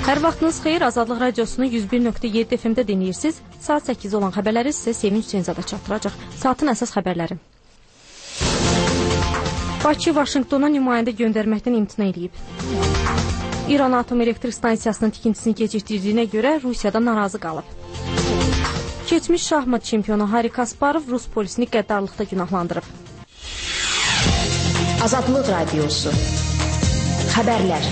Hər vaxtınız xeyir, Azadlıq Radiosunu 101.7 FM-də dinləyirsiniz. Saat 8 olan xəbərləri sizə Sevinç Hüseynzadə çatdıracaq. Saatın əsas xəbərləri. Bakı Vaşinqtona nümayəndə göndərməkdən imtina edib. İran Atom Elektrik Stansiyasının tikintisini gecikdirdiyinə görə Rusiyada narazı qalıb. Keçmiş şahmat çempionu Hari Kasparov Rus polisini qəddarlıqda günahlandırıb. Azadlıq Radiosu. Xəbərlər.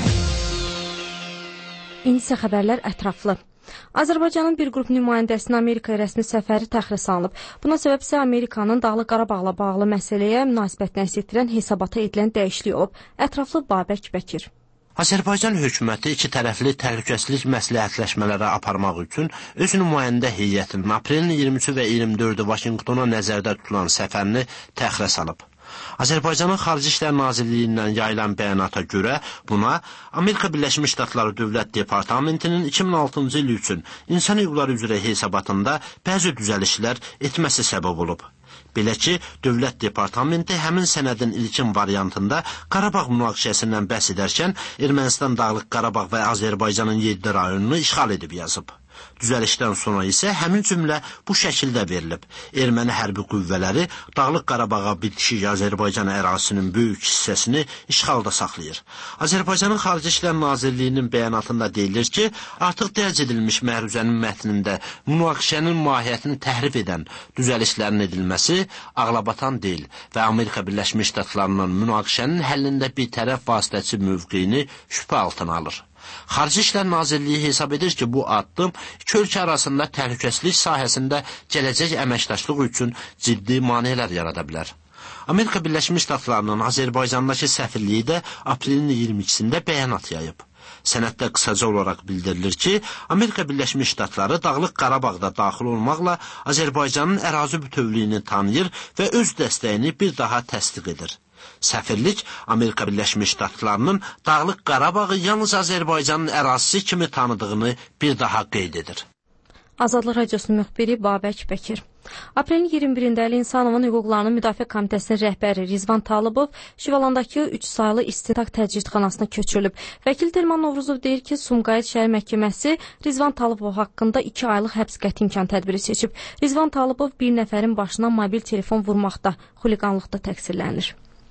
İndi isə xəbərlər ətraflı. Azərbaycanın bir qrup nümayəndəsinin Amerika rəsmi səfəri təxirə salınıb. Buna səbəb isə Amerikanın Dağlıq Qarabağla bağlı məsələyə münasibətini əks etdirən hesabata edilən dəyişiklik olub. Ətraflı Babək Bəkir. Azərbaycan hökuməti iki tərəfli təhlükəsizlik məsləhətləşmələri aparmaq üçün öz nümayəndə heyətinin aprelin 23 və 24-ü Vaşinqtona nəzərdə tutulan səfərini təxirə salıb. Azərbaycanın Xarici İşlər Nazirliyindən yayılan bəyanata görə buna Amerika Birləşmiş Ştatları Dövlət Departamentinin 2006-cı il üçün insan hüquqları üzrə hesabatında bəzi düzəlişlər etməsi səbəb olub. Belə ki, Dövlət Departamenti həmin sənədin ilkin variantında Qarabağ münaqişəsindən bəhs edərkən Ermənistan Dağlıq Qarabağ və Azərbaycanın 7 rayonunu işğal edib yazıb. Düzəlişdən sonra isə həmin cümlə bu şəkildə verilib. Erməni hərbi qüvvələri Dağlıq Qarabağa bitişik Azərbaycan ərazisinin böyük hissəsini işğalda saxlayır. Azərbaycanın Xarici İşlər Nazirliyinin bəyanatında deyilir ki, artıq dərc edilmiş məruzənin mətnində münaqişənin mahiyyətini təhrif edən düzəlişlərin edilməsi ağlabatan deyil və Amerika Birləşmiş Ştatlarının münaqişənin həllində bir tərəf vasitəçi mövqeyini şübhə altına alır. Xarici İşlər Nazirliyi hesab edir ki, bu addım iki ölkə arasında təhlükəsizlik sahəsində gələcək əməkdaşlıq üçün ciddi maneələr yarada bilər. Amerika Birləşmiş Ştatlarının Azərbaycandakı səfirliyi də aprelin 22-sində bəyanat yayıb. Sənəddə qısaca olaraq bildirilir ki, Amerika Birləşmiş Ştatları Dağlıq Qarabağda daxil olmaqla Azərbaycanın ərazi bütövlüyünü tanıyır və öz dəstəyini bir daha təsdiq edir. Səfirlik Amerika Birləşmiş Ştatlarının Dağlıq Qarabağı yalnız Azərbaycanın ərazisi kimi tanıdığını bir daha qeyd edir. Azadlıq Radiosunun müxbiri Babək Bəkir. Aprelin 21-də Əli İnsanovun Hüquqlarının Müdafiə Komitəsinin rəhbəri Rizvan Talıbov Şivalandakı 3 saylı istintaq təcridxanasına köçürülüb. Vəkil Telman Novruzov deyir ki, Sumqayıt şəhər məhkəməsi Rizvan Talıbov haqqında 2 aylıq həbs qəti imkan tədbiri seçib. Rizvan Talıbov bir nəfərin başına mobil telefon vurmaqda, xuliqanlıqda təqsirlənir.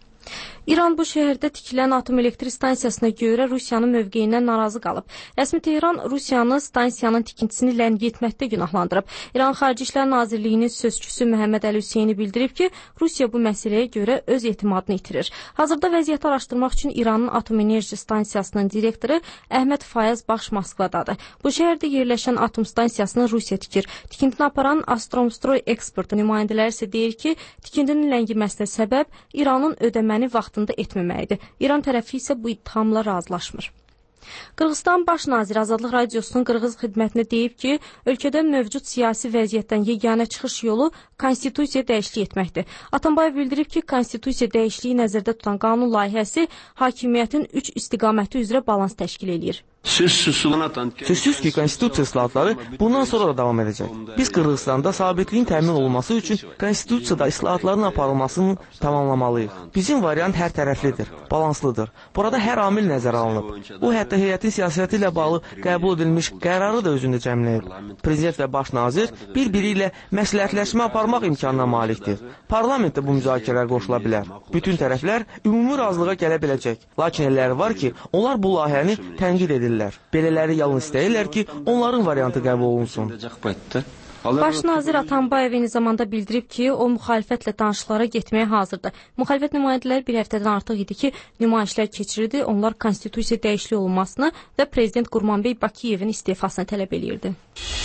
İran bu şəhərdə tikilən atom elektrik stansiyasına görə Rusiyanın mövqeyindən narazı qalıb. Rəsmi Tehran Rusiyanı stansiyanın tikintisini ləngə etməkdə günahlandırıb. İran Xarici İşlər Nazirliyinin sözçüsü Məhəmməd Əli Hüseyni bildirib ki, Rusiya bu məsələyə görə öz etimadını itirir. Hazırda vəziyyəti araşdırmaq üçün İranın Atom Enerji Stansiyasının direktoru Əhməd Fayaz Baxş Moskvadadır. Bu şəhərdə yerləşən atom stansiyasını Rusiya tikir. Tikintini aparan Astromstroy eksportu nümayəndələri isə deyir ki, tikintinin ləngiməsinə səbəb İranın ödəməni vaxtında etməməyidir. İran tərəfi isə bu ittihamla razılaşmır. Qırğızstan Baş Naziri Azadlıq Radiosunun Qırğız xidmətinə deyib ki, ölkədə mövcud siyasi vəziyyətdən yeganə çıxış yolu konstitusiya dəyişiklik etməkdir. Atambayev bildirib ki, konstitusiya dəyişikliyi nəzərdə tutan qanun layihəsi hakimiyyətin 3 istiqaməti üzrə balans təşkil edir. Sözsüz ki, konstitusiya islahatları bundan sonra da davam edəcək. Biz Qırğızstanda sabitliyin təmin olunması üçün konstitusiyada islahatların aparılmasını tamamlamalıyıq. Bizim variant hər tərəflidir, balanslıdır. Burada hər amil nəzərə alınıb. O, hətta heyətin siyasəti ilə bağlı qəbul edilmiş qərarı da özündə cəmləyib. Prezident və baş nazir bir-biri ilə məsləhətləşmə aparmaq imkanına malikdir. Parlament də bu müzakirələrə qoşula bilər. Bütün tərəflər ümumi razılığa gələ biləcək. Lakin elləri var ki, onlar bu layihəni tənqid edirlər. Belələri yalnız istəyirlər ki, onların variantı qəbul olunsun. Baş nazir Atambayev eyni zamanda bildirib ki, o müxalifətlə danışıqlara getməyə hazırdır. Müxalifət nümayəndələri bir həftədən artıq idi ki, nümayişlər keçirirdi. Onlar konstitusiya dəyişikliyi olunmasını və prezident Qurmanbey Bakıyevin istefasını tələb edirdi.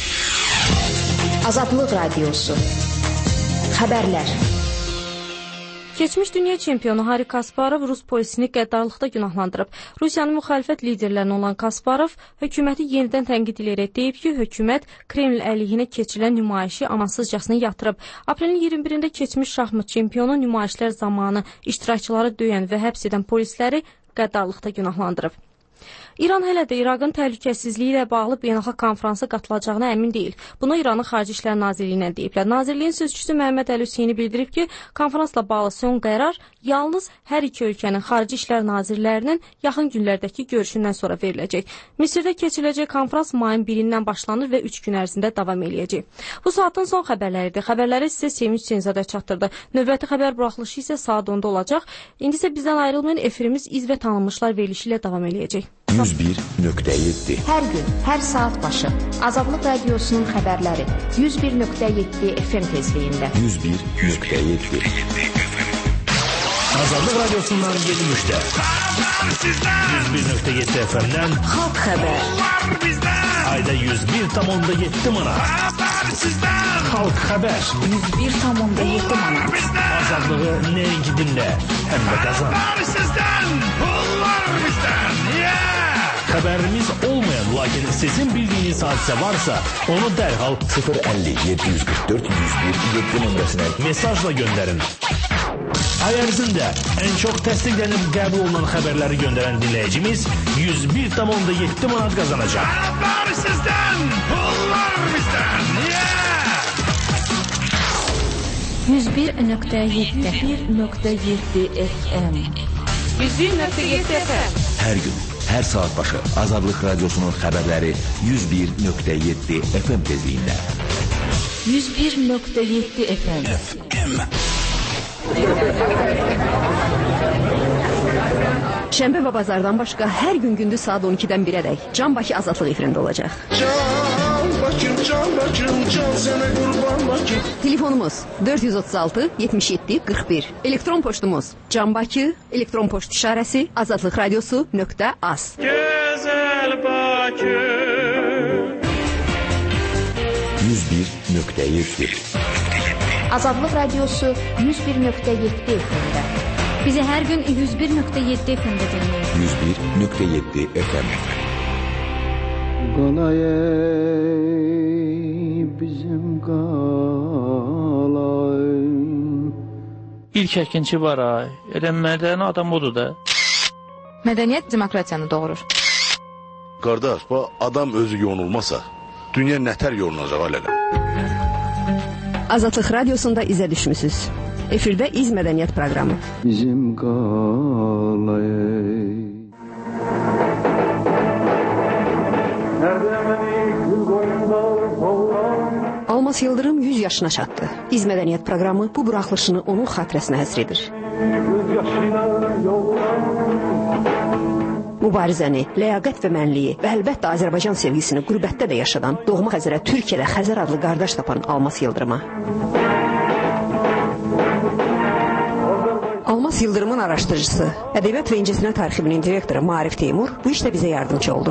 Azadlıq Radiosu. Xəbərlər. Keçmiş dünya çempionu Hari Kasparov Rus polisini qəddarlıqda günahlandırıb. Rusiyanın müxalifət liderlərindən olan Kasparov hökuməti yenidən tənqid edərək deyib ki, hökumət Kreml əleyhinə keçirilən nümayişi amansızcasına yatırıb. Aprelin 21-də keçmiş şahmat çempionu nümayişlər zamanı iştirakçıları döyən və həbs edən polisləri qəddarlıqda günahlandırıb. İran hələ də İraqın təhlükəsizliyi ilə bağlı beynəlxalq konfransa qatılacağına əmin deyil. Bunu İranın Xarici İşlər Nazirliyinə deyiblər. Nazirliyin sözçüsü Məhəmməd Əli Hüseyni bildirib ki, konferansla bağlı son qərar yalnız hər iki ölkənin Xarici İşlər Nazirlərinin yaxın günlərdəki görüşündən sonra veriləcək. Misirdə keçiriləcək konferans mayın 1-dən başlanır və 3 gün ərzində davam eləyəcək. Bu saatın son xəbərləridir. Xəbərləri sizə Sevinç Cenzadə çatdırdı. Növbəti xəbər buraxılışı isə saat 10-da olacaq. İndi isə bizdən ayrılmayın, efirimiz iz və tanınmışlar verilişi ilə davam eləyəcək. 101.7 Hər gün, hər saat başı Azadlıq Radiosunun xəbərləri 101.7 FM tezliyində 101.7 Azadlıq Radiosundan yeni müjdə 101.7 FM'dən Xalq xəbər ayda 101,7 manat Xalq xəbər 101,7 manat Azadlığı nəinki dinlə, həm də qazan Xəbərimiz olmayan, lakin sizin bildiyiniz hadisə varsa, onu dərhal 050-744-101-7 nömrəsinə mesajla göndərin. Ay ərzində ən çox təsdiqlənib qəbul olunan xəbərləri göndərən dinləyicimiz 101,7 manat qazanacaq. Xəbər sizdən, pullar bizdən, 101.7 FM 101.7 FM Hər gün, hər saat başı Azadlıq Radiosunun xəbərləri 101.7 FM tezliyində 101.7 FM Şənbə və bazardan başqa hər gün gündüz saat 12-dən 1-ədək Can Bakı Azadlıq efirində olacaq. Can Bakım, can sənə qurban Bakı. Telefonumuz 436 77 41. Elektron poçtumuz canbakı, elektron poçt işarəsi azadlıqradiosu.az. Gözəl Bakı 101.7 Azadlıq Radiosu 101.7 FM-də Bizi hər gün 101.7 FM-də dinləyin 101.7 FM Qalay bizim qalay İlk əkinçi var ay, elə mədəni adam odur da. Mədəniyyət demokratiyanı doğurur. Qardaş, bu adam özü yonulmasa, dünya nətər yolunacaq ailələr? Azadlıq Radiosunda izə düşmüsünüz. Efirdə İz Mədəniyyət proqramı. Bizim qalay Almas Yıldırım 100 yaşına çatdı. İz Mədəniyyət proqramı bu buraxılışını onun xatirəsinə həsr edir. Mübarizəni, ləyaqət və mənliyi və əlbəttə Azərbaycan sevgisini qürbətdə də yaşadan, doğma Xəzərə Türkiyədə Xəzər adlı qardaş tapan Almas Yıldırıma. Almas Yıldırımın araşdırıcısı, Ədəbiyyat və İncəsənət Tarixinin direktoru Maarif Teymur bu işdə bizə yardımcı oldu.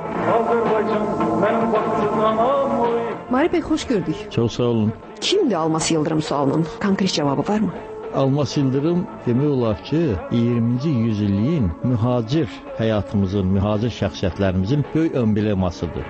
Maarif bəy, xoş gördük. Çox sağ olun. Kimdir Almas Yıldırım sualının konkret cavabı varmı? Almas Yıldırım demək olar ki, 20-ci yüzilliyin mühacir həyatımızın, mühacir şəxsiyyətlərimizin böyük emblemasıdır.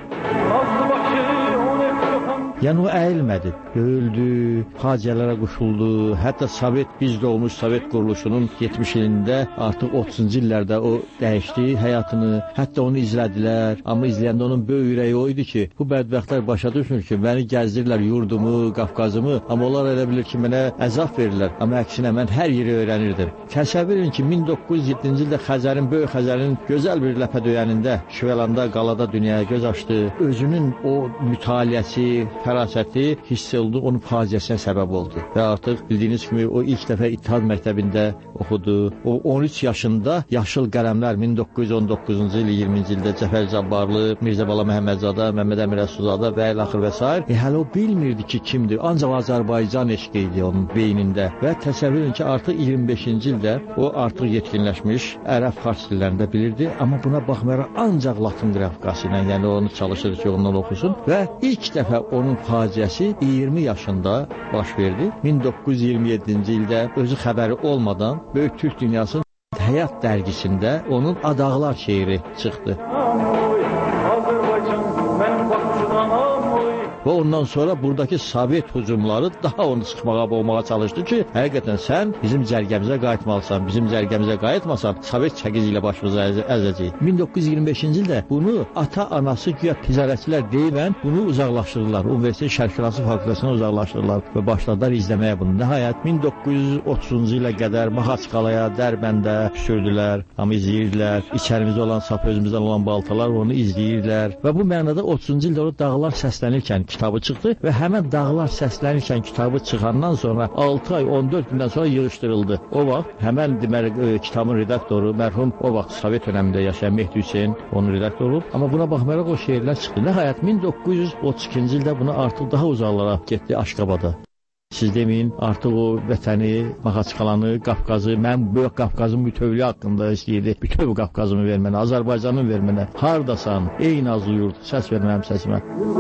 Yəni o əyilmədi, döyüldü, faciələrə qoşuldu, hətta Sovet, biz doğmuş Sovet quruluşunun 70 ilində artıq 30-cu illərdə o dəyişdi həyatını, hətta onu izlədilər, amma izləyəndə onun böyük ürəyi o idi ki, bu bədbəxtlər başa düşmür ki, məni gəzdirirlər yurdumu, Qafqazımı, amma onlar elə bilir ki, mənə əzab verirlər, amma əksinə mən hər yeri öyrənirdim. Təsəvvür edin ki, 1907-ci ildə Xəzərin, Böyük Xəzərin gözəl bir ləpədöyənində, Şüvəlanda, qalada dünyaya göz açdı, özünün o mütaliəsi, fərasəti hiss oldu, onun faciəsinə səbəb oldu. Və artıq bildiyiniz kimi o ilk dəfə İttihad məktəbində oxudu. O 13 yaşında yaşıl qələmlər 1919-cu il 20-ci ildə Cəfər Cabbarlı, Mirzə Bala Məhəmmədzadə, Məmməd Əmir Rəsulzadə və ilaxır və s. Hələ o bilmirdi ki, kimdir. Ancaq Azərbaycan eşqi idi onun beynində. Və təsəvvür edin ki, artıq 25-ci ildə o artıq yetkinləşmiş, ərəb fars dillərində bilirdi. Amma buna baxmayaraq ancaq Latın qrafikası ilə, yəni onu çalışırdı ki, ondan oxusun. Və ilk dəfə onun faciəsi 20 yaşında baş verdi. 1927-ci ildə özü xəbəri olmadan Böyük Türk Dünyasının Həyat dərgisində onun Adağlar şeiri çıxdı. Və ondan sonra buradakı Sovet hücumları daha onu sıxmağa, boğmağa çalışdı ki, həqiqətən sən bizim cərgəmizə qayıtmalısan, bizim cərgəmizə qayıtmasan, Sovet çəkici ilə başımıza əzəcəyik. 1925-ci ildə bunu ata-anası güya ticarətçilər deyilən bunu uzaqlaşdırırlar. Universitet Şərqşünası fakültəsindən uzaqlaşdırırlar və başladılar izləməyə bunu. Nəhayət 1930-cu ilə qədər Maxaçqalaya, Dərbəndə sürdülər, amma izləyirdilər. İçərimizdə olan sap özümüzdən olan baltalar onu izləyirdilər və bu mənada 30-cu ildə o Dağlar Səslənirkən kitabı çıxdı və həmən Dağlar Səslənirkən kitabı çıxandan sonra 6 ay 14 gündən sonra yığışdırıldı. O vaxt həmən deməli kitabın redaktoru mərhum o vaxt Sovet dövründə yaşayan Mehdi Hüseyn onun redaktoru, amma buna baxmayaraq o şeirlər çıxdı. Nəhayət 1932-ci ildə bunu artıq daha uzaqlara getdi Aşqabada. Siz deməyin, artıq o vətəni, Maxaçqalanı, Qafqazı, mən böyük Qafqazın bütövlüyü haqqında istəyirdi. Bütöv Qafqazımı vermənə, Azərbaycanın vermənə. Hardasan, ey nazlı yurt, səs ver mənim səsimə.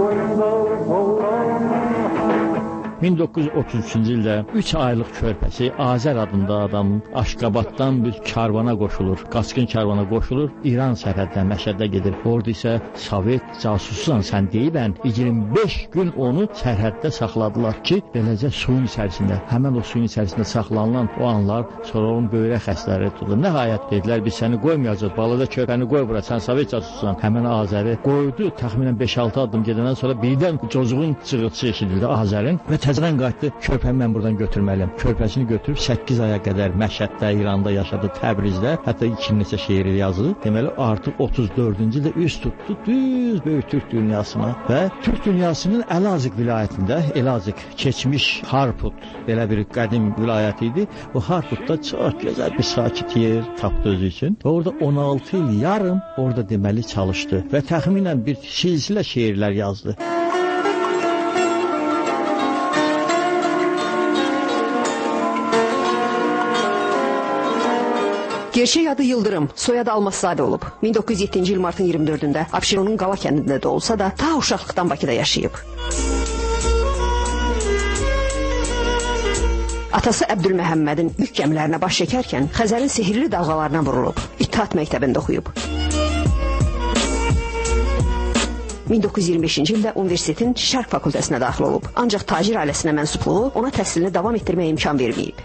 1933-cü ildə 3 aylıq körpəsi Azər adında adam Aşqabaddan bir karvana qoşulur, qaçqın karvana qoşulur, İran sərhəddən Məşhədə gedir. Orada isə Sovet casususan sən deyibən 25 gün onu sərhəddə saxladılar ki, beləcə suyun içərisində, həmən o suyun içərisində saxlanılan o anlar sonra onun böyrək xəstələri tutulur. Nəhayət dedilər, biz səni qoymayacaq, balada körpəni qoy bura, sən Sovet casususan. Həmən Azəri qoydu, təxminən 5-6 addım gedəndən sonra birdən cocuğun cığırtısı eşidildi Azərin və təzədən qayıtdı, körpəni mən buradan götürməliyəm. Körpəsini götürüb 8 aya qədər Məşhəddə, İranda yaşadı, Təbrizdə, hətta 2 neçə şeiri yazdı. Deməli, artıq 34-cü ildə üst tutdu düz böyük Türk dünyasına və Türk dünyasının Əlazıq vilayətində, Əlazıq keçmiş Harput, belə bir qədim vilayət idi. Bu Harputda çox gözəl bir sakit yer tapdı özü üçün. Və orada 16 il yarım orada deməli çalışdı və təxminən bir silsilə şeirlər yazdı. Gerçək adı Yıldırım, soyadı Almazzadə olub. 1907-ci il martın 24-də Abşeronun Qala kəndində də olsa da, ta uşaqlıqdan Bakıda yaşayıb. Atası Əbdülməhəmmədin yük gəmilərinə baş çəkərkən Xəzərin sehirli dalğalarına vurulub. İttihat məktəbində oxuyub. 1925-ci ildə universitetin Şərq fakültəsinə daxil olub. Ancaq tacir ailəsinə mənsubluğu ona təhsilini davam etdirməyə imkan verməyib.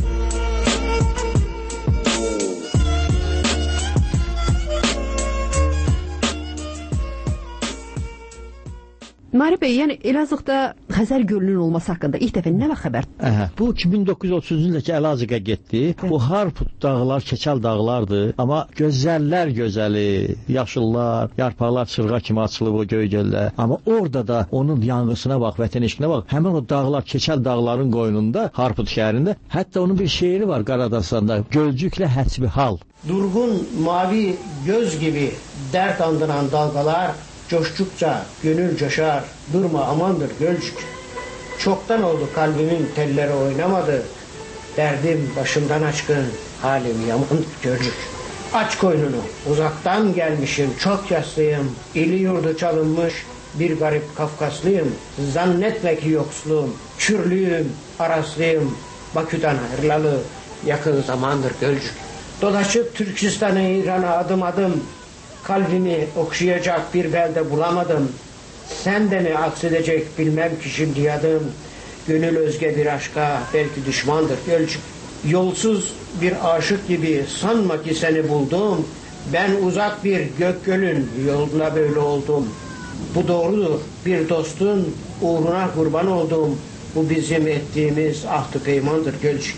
Nari bəy, yəni Elazığda Xəzər gölünün olması haqqında ilk dəfə nə vaxt xəbər? Bu 1930-cu ildəki Əlazığa getdi. Bu Harput dağlar, keçəl dağlardır, amma gözəllər gözəli, yaşıllar, yarpaqlar çırğa kimi açılıb o göy göldə. Amma orada da onun yanğısına bax, vətən eşqinə bax. Həmin o dağlar, keçəl dağların qoynunda, Harput şəhərində, hətta onun bir şeiri var Qaradastanda, Gölcüklə həsbihal. Durğun mavi göz gibi dert andıran dalgalar coştukça gönül coşar, durma amandır Gölcük. Çoktan oldu kalbimin telleri oynamadı, derdim başımdan aşkın, halim yamandır Gölcük. Aç koynunu, uzaktan gelmişim, çok yaslıyım, ili yurdu çalınmış, bir garip Kafkaslıyım, zannetme ki yoksulum, çürlüyüm, araslıyım, Bakü'den ayrılalı, yakın zamandır Gölcük. Dolaşıp Türkistan'ı, İran'a adım adım, kalbimi okşayacak bir belde bulamadım. Sen de mi aksedecek bilmem ki şimdi adım. Gönül özge bir aşka belki düşmandır Gölcük. Yolsuz bir aşık gibi sanma ki seni buldum. Ben uzak bir gök gölün yoluna böyle oldum. Bu doğrudur, bir dostun uğruna kurban oldum. Bu bizim ettiğimiz ahd-ı peymandır Gölcük.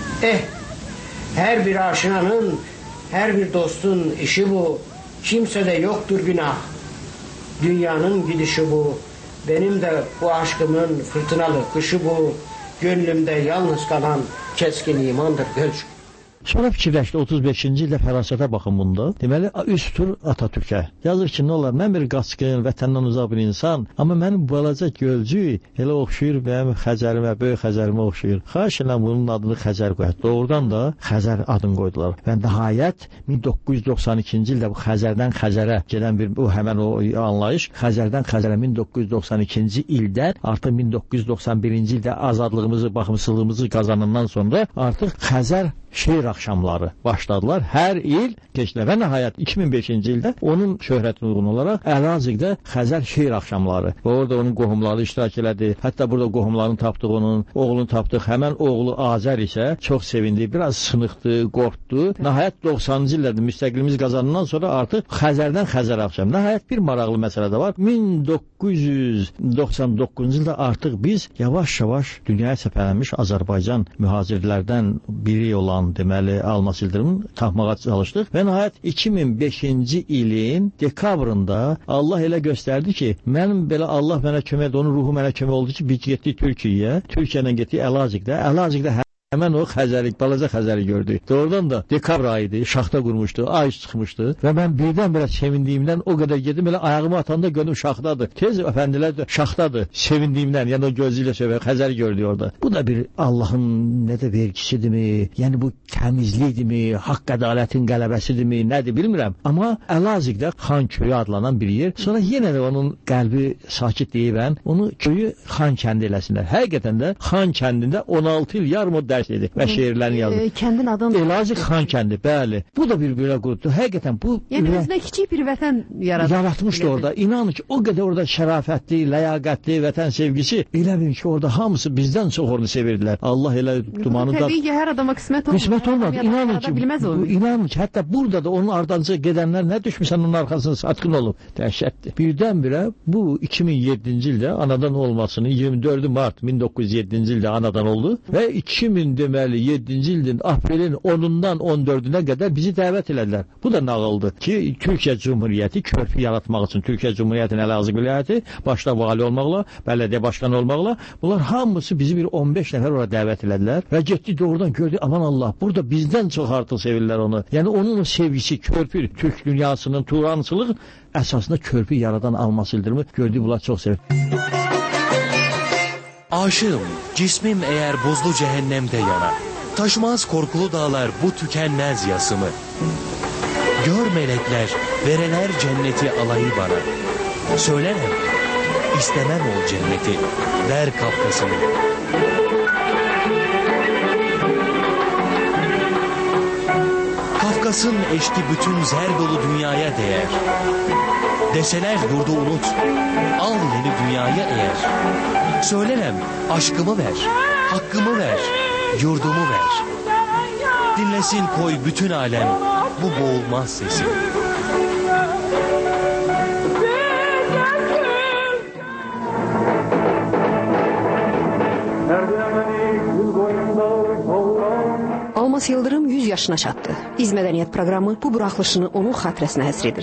Her bir aşinanın, her bir dostun işi bu. Kimsede yoktur günah. Dünyanın gidişi bu. Benim de bu aşkımın fırtınalı kışı bu. Gönlümde yalnız kalan keskin imandır Gölcük. Sonra fikirləşdi 35-ci ildə fərasətə baxın bunda. Deməli, üst tur Atatürkə. Yazır ki, nə olar, mən bir qaçqın, vətəndən uzaq bir insan, amma mənim balaca Gölcük elə oxşuyur mənim Xəzərimə, böyük Xəzərimə oxşuyur. Xahiş edirəm bunun adını Xəzər qoyaq. Doğrudan da Xəzər adını qoydular. Və nəhayət 1992-ci ildə bu Xəzərdən Xəzərə gedən bir bu həmən o anlayış, Xəzərdən Xəzərə 1992-ci ildən artıq 1991-ci ildə azadlığımızı, bağımsızlığımızı qazanandan sonra artıq Xəzər şeir axşamları başladılar. Hər il keçdilər və nəhayət 2005-ci ildə onun şöhrətinə uyğun olaraq Əlazığda Xəzər şeir axşamları və orada onun qohumları iştirak elədi. Hətta burada qohumlarını tapdıq onun, oğlunu tapdıq. Həmən oğlu Azər isə çox sevindi, biraz sınıqdı, qorxdu. Nəhayət 90-cı illərdə müstəqilimiz qazanandan sonra artıq Xəzərdən Xəzər axşam. Nəhayət bir maraqlı məsələ də var. 1999-cu ildə artıq biz yavaş-yavaş dünyaya səpələnmiş Azərbaycan mühacirlərdən biri olan deməli Almas Yıldırımı tapmağa çalışdıq və nəhayət 2005-ci ilin dekabrında Allah elə göstərdi ki, mənim belə Allah mənə kömək etdi, onun ruhu mənə kömək oldu ki, biz getdik Türkiyəyə, Türkiyədən getdik Əlazığda həmən o Xəzəri, balaca Xəzəri gördük. Doğrudan da dekabr ayıydı, şaxta qurmuşdu, ay çıxmışdı və mən birdən-birə sevindiyimdən o qədər gedim, elə ayağımı atanda gönlüm şaxtadır. Tez əfəndilər də şaxtadır, sevindiyimdən, yəni o gözüylə söyləyir, Xəzəri gördük orada. Bu da bir Allahın nə də vergisidirmi, yəni bu təmizlikdirmi, haqq ədalətin qələbəsidirmi, nədir bilmirəm. Amma Əlazığda Xan köyü adlanan bir yer. Sonra yenə də onun qəlbi sakit deyibən, onu köyü Xan kəndi eləsinlər. Həqiqətən də Xan kəndində 16 il yarım o idi və şeirlərini yazdı. Kəndin adını Elazığ Xan kəndi, bəli. Bu da bir belə qurdu. Həqiqətən bu yəni özünə kiçik bir vətən yaratmışdı orada. İnanın ki, o qədər orada şərafətli, ləyaqətli, vətən sevgisi. Elə bil ki, orada hamısı bizdən çox onu sevirdilər. Allah elə dumanı da təbii ki, hər adama qismət olmadı. Qismət olmadı. İnanın ki, hətta burada da onun ardınca gedənlər nə düşmüsən onun arxasına satqın olub. Dəhşətdir. Birdən-birə bu 2007-ci ildə anadan olmasını 24 mart 1907-ci ildə anadan oldu və 2007-ci ilin aprelin 10-dan 14-nə qədər bizi dəvət elədilər. Bu da nağıldır ki, Türkiyə Cumhuriyyəti körpü yaratmaq üçün Türkiyə Cumhuriyyətinin Əlazığ vilayəti başda vali olmaqla, bələdiyyə başqanı olmaqla bunlar hamısı bizi bir 15 nəfər ora dəvət elədilər və getdi doğrudan gördü, aman Allah, burada bizdən çox artıq sevirlər onu. Yəni onun o sevgisi, körpü, Türk dünyasının turançılıq əsasında körpü yaradan Almas Yıldırımı gördü, bunlar çox sevir. Aşığım, cismim eğer buzlu cehennemde yanar. Taşmaz korkulu dağlar bu tükenmez yasımı. Gör melekler, vereler cenneti alayı bana. Söylerim, istemem o cenneti, ver Kafkas'ını. Kafkas'ın eşki bütün zer dolu dünyaya değer. Deseler yurdu unut, al yeni dünyaya eğer. Söylenem, aşkımı ver, hakkımı ver, yurdumu ver. Dinlesin koy bütün alem bu boğulmaz sesi. Almas Yıldırım 100 yaşına çatdı. İz Mədəniyyət proqramı bu buraxılışını onun xatirəsinə həsr edir.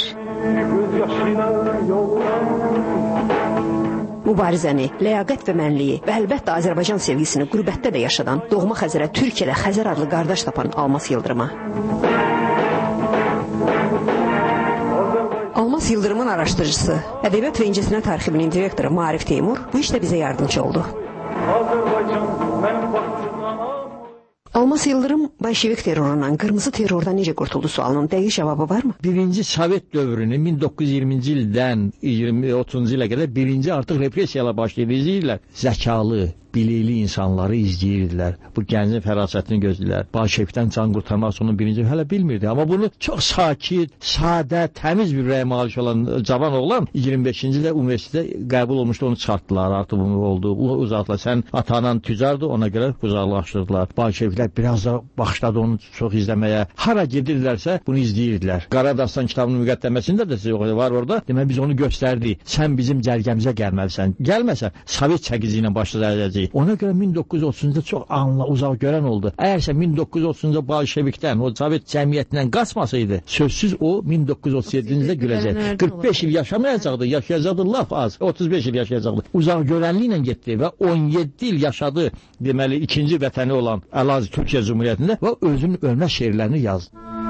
Mübarizəni, ləyaqət və mənliyi və əlbəttə Azərbaycan sevgisini qürbətdə də yaşadan, doğma Xəzərə Türkiyədə Xəzər adlı qardaş tapan Almas Yıldırıma. Almas Yıldırımın araşdırıcısı, Ədəbiyyat və İncəsənət Arxivinin direktoru Maarif Teymur bu işdə bizə yardımcı oldu. Almas Yıldırım Bolşevik terrorundan, qırmızı terrordan necə qurtuldu sualının dəqiq cavabı varmı? Birinci Sovet dövrünü 1920-ci ildən 30-cu ilə qədər birinci artıq repressiyalar başlayırlar. Zəkalı, bilikli insanları izləyirdilər. Bu gəncin fərasətini gözləyirlər. Bolşevikdən can qurtarmaq onun birinci hələ bilmirdi. Amma bunu çox sakit, sadə, təmiz bir rəy malik olan cavan oğlan 25-ci ildə universitetdə qəbul olmuşdu, onu çıxartdılar. Artıq bunu oldu. Uzatdılar. Sən atanan tücardı, ona görə uzaqlaşdırdılar. Bolşeviklər biraz da başladı onu çox izləməyə. Hara gedirlərsə bunu izləyirdilər. Qara Dastan kitabının müqəddəməsində də var orada. Demək biz onu göstərdik. Sən bizim cərgəmizə gəlməlisən. Gəlməsən Sovet çəkici ilə başlayacağıq. Ona görə 1930-da çox uzaq görən oldu. Əgərsə 1930-da Bolşevikdən, o Sovet cəmiyyətindən qaçmasaydı, sözsüz o 1937-ci ildə güləcək. 45 il yaşamayacaqdı, yaşayacaqdı laf az. 35 il yaşayacaqdı. Uzaq görənliklə getdi və 17 il yaşadı, deməli, ikinci vətəni olan Əlazığ Türkiyə Cumhuriyyətində və özünün ölmə şeirlərini yazdı.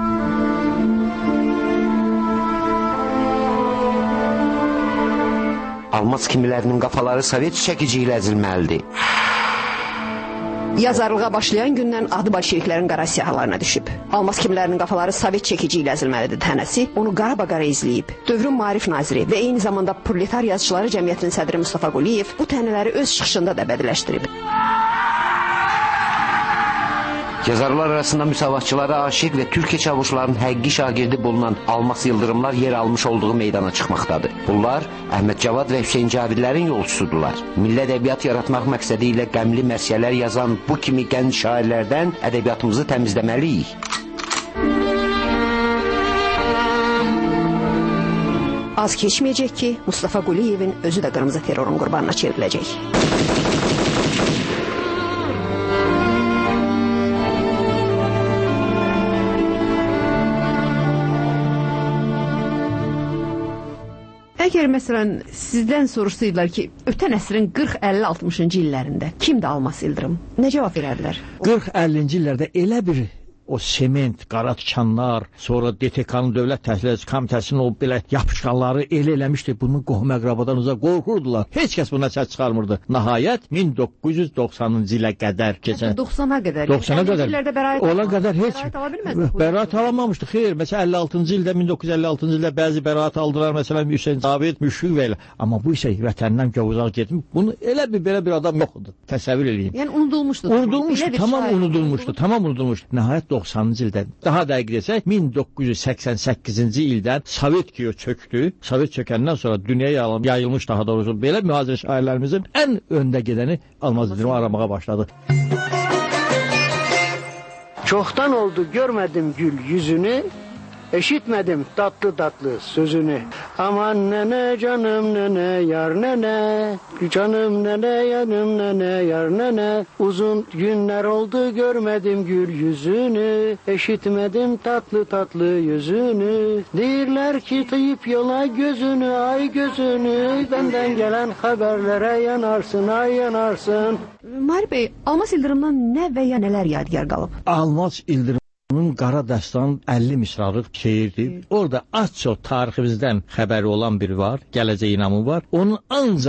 Almas kimilərinin qafaları Sovet çəkici ilə əzilməlidir. Yazarlığa başlayan gündən adı bolşeviklərin qara siyahlarına düşüb. Almas kimilərinin qafaları Sovet çəkici ilə əzilməlidir tənəsi onu qarabaqara izləyib. Dövrün Maarif naziri və eyni zamanda Proletar Yazıçıları Cəmiyyətinin sədri Mustafa Quliyev bu tənələri öz çıxışında da bədiləşdirib. Yazarlar arasında müsavatçılara aşiq və Türkiyə çavuşlarının həqiqi şagirdi bulunan Almas Yıldırımlar yer almış olduğu meydana çıxmaqdadır. Bunlar Əhməd Cavad və Hüseyin Cavidlərin yolçusudurlar. Milli ədəbiyyat yaratmaq məqsədi ilə qəmli mərsiyələr yazan bu kimi gənc şairlərdən ədəbiyyatımızı təmizləməliyik. Az keçməyəcək ki, Mustafa Quliyevin özü də qırmızı terrorun qurbanına çevriləcək. Əgər məsələn sizdən soruşsaydılar ki, ötən əsrin 40-50-60-cı illərində kimdir Almas Yıldırım? Nə cavab verərdilər? 40-50-ci illərdə elə bir o sement, qara tikanlar, sonra DTK-nın Dövlət Təhlil Komitəsinin o belə yapışqanları elə eləmişdi, bunun qohum əqrabadan uzaq qorxurdular. Heç kəs buna səs çıxarmırdı. Nəhayət 1990-cı ilə qədər keçən 90-a qədər. 90-a qədər. Ona qədər heç bəraət alamamışdı. Xeyr, məsələn 56-cı ildə 1956-cı ildə bəzi bəraət aldılar, məsələn Hüseyn Cavid, Müşfiq və elə. Amma bu isə vətəndən uzaq getmiş. Bunu elə belə bir adam yox idi. Təsəvvür eləyin. Yəni unudulmuşdu. Tamam unudulmuşdu. Nəhayət 90-cı ildə, daha dəqiq desək 1988-ci ildən Sovet çökdü. Sovet çökəndən sonra dünyaya yayılmış, daha doğrusu belə mühacir şairlərimizin ən öndə gedəni Almas Yıldırımı aramağa başladı. Çoxdan oldu görmədim gül yüzünü, eşitmədim tatlı sözünü. Aman nənə, canım nənə, yar nənə, canım nənə, yanım nənə, yar nənə. Uzun günlər oldu görmədim gül yüzünü, eşitmədim tatlı yüzünü. Deyirlər ki, tıyıb yola gözünü, ay gözünü, bəndən gələn xəbərlərə yanarsın, ay yanarsın. Mahir bəy, Almas Yıldırımdan nə və ya nələr yadigar qalıb? Almas Yıldırım Qara Dəstan 50 misralıq şeirdir. Orada az-çox tariximizdən xəbəri olan biri var, gələcək inamı var. Onun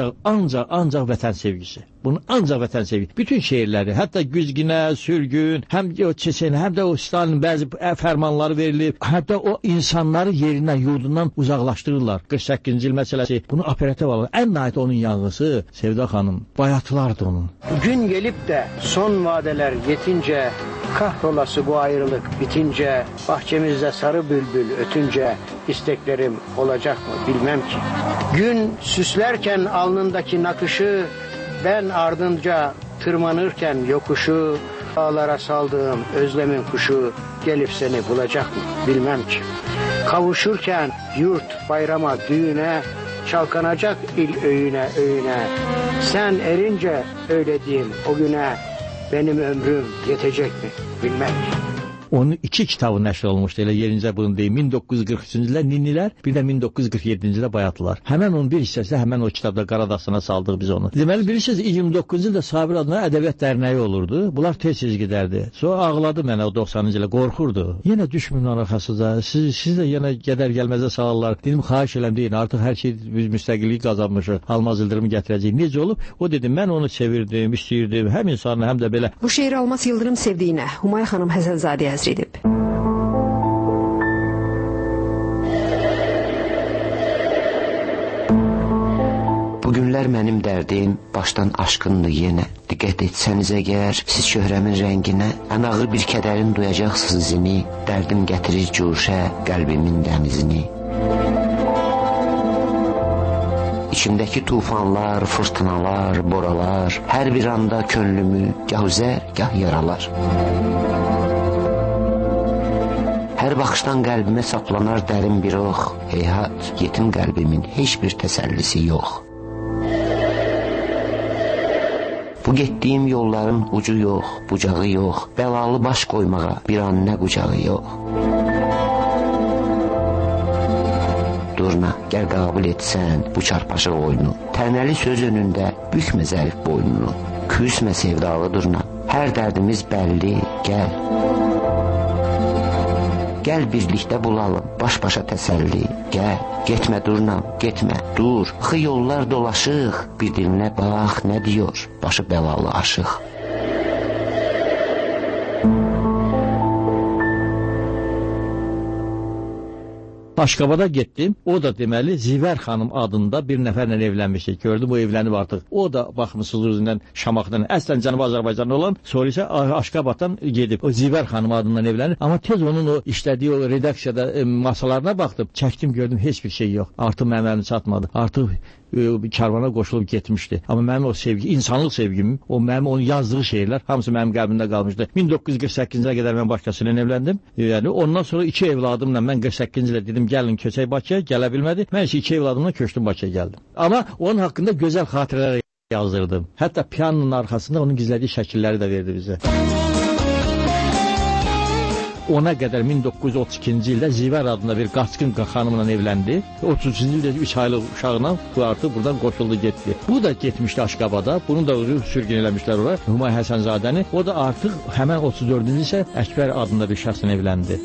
ancaq vətən sevgisi. Bunun ancaq vətən sevgisi. Bütün şeirləri, hətta güzgünə, sürgün, həm o Çeçen, həm də o Stalin bəzi fərmanları verilib, hətta o insanları yerindən, yurdundan uzaqlaşdırırlar. 48-ci il məsələsi, bunu operativ alır. Ən nəhayət onun yanğısı, Sevda xanım, bayatılardı onun. Gün gelip de son vadeler yetince, kahrolası bu ayrılık bitince, bahçemizde sarı bülbül ötünce, isteklerim olacak mı bilmem ki. Gün süslerken alnındaki nakışı, ben ardınca tırmanırken yokuşu, dağlara saldığım özlemin kuşu, gelip seni bulacak mı bilmem ki. Kavuşurken yurt bayrama düğüne, çalkanacak il öğüne, sen erince öyle diyeyim o güne, benim ömrüm yetecek mi bilmem ki. Onun 2 kitabı nəşr olmuşdu, elə yerincə bunu deyim. 1943-cü ildə Ninnilər, bir də 1947-ci ildə Bayatılar. Həmən onun bir hissəsi həmən o kitabda Qaradasına saldıq biz onu. Deməli, bir hissəsi 29-cu ildə Sabir adına Ədəbiyyat Dərnəyi olurdu. Bunlar tez-tez gedərdi. Sonra ağladı mənə o 90-cı ilə, qorxurdu. Yenə düşmün arxasıca, siz də yenə gedər gəlməzə salırlar. Dedim, xahiş eləm deyin, artıq hər şey biz müstəqillik qazanmışıq. Almas Yıldırımı gətirəcəyik. Necə olub? O dedi, mən onu sevirdim, istəyirdim. Həm insanı, həm də belə. Bu şeiri Almas Yıldırım sevdiyinə Humay xanım Həsənzadəyə həsr edib. Bugünlər mənim dərdim başdan aşkındır yenə. Diqqət etsəniz əgər siz şöhrəmin rənginə, ən ağır bir kədərin duyacaqsınız izini, dərdim gətirir cuşə qəlbimin dənizini. İçimdəki tufanlar, fırtınalar, boralar, hər bir anda könlümü gah üzər, gah yaralar. Hər baxışdan qəlbimə saplanar dərin bir ox, heyhat, yetim qəlbimin heç bir təsəllisi yox. Bu getdiyim yolların ucu yox, bucağı yox, bəlalı baş qoymağa bir an nə qucağı yox. Durna, gəl qəbul etsən bu çarpaşıq oyunu, tənəli söz önündə bükmə zərif boynunu, küsmə sevdalı durna, hər dərdimiz bəlli, gəl. Gəl birlikdə bulalım, baş-başa təsəlli, gəl, getmə durnam, getmə, dur, xı yollar dolaşıq, bir dilinə bax, nə diyor, başı bəlalı aşıq. Aşqabada getdim. O da deməli Zivər xanım adında bir nəfərlə evlənmişdi. Gördüm o evlənib artıq. O da baxmısınız özündən Şamaxıdan, əslən Cənubi Azərbaycanlı olan, sonra isə Aşqabaddan gedib. O Zivər xanım adından evlənir. Amma tez onun o işlədiyi o redaksiyada masalarına baxdım. Çəkdim, gördüm heç bir şey yox. Artıq mənim əlim çatmadı. Artıq karvana qoşulub getmişdi. Amma mənim o sevgi, insanlıq sevgim, o mənim onun yazdığı şeylər hamısı mənim qəlbimdə qalmışdı. 1948-ci qədər mən başqasıyla evləndim. Yəni ondan sonra 2 evladımla mən 48-ci ilə dedim gəlin köçək Bakıya, gələ bilmədi. Mən isə 2 evladımla köçdüm Bakıya gəldim. Amma onun haqqında gözəl xatirələr yazdırdım. Hətta piyanonun arxasında onun gizlədiyi şəkilləri də verdi bizə. Ona qədər 1932-ci ildə Zivər adında bir qaçqın xanımla evləndi. 33-cü ildə 3 aylıq uşağına artıq buradan qoşuldu getdi. Bu da getmişdi Aşqabada. Bunu da sürgün eləmişlər ora. Hümayə Həsənzadəni. O da artıq həmən 34-cü il isə Əkbər adında bir şəxslə evləndi.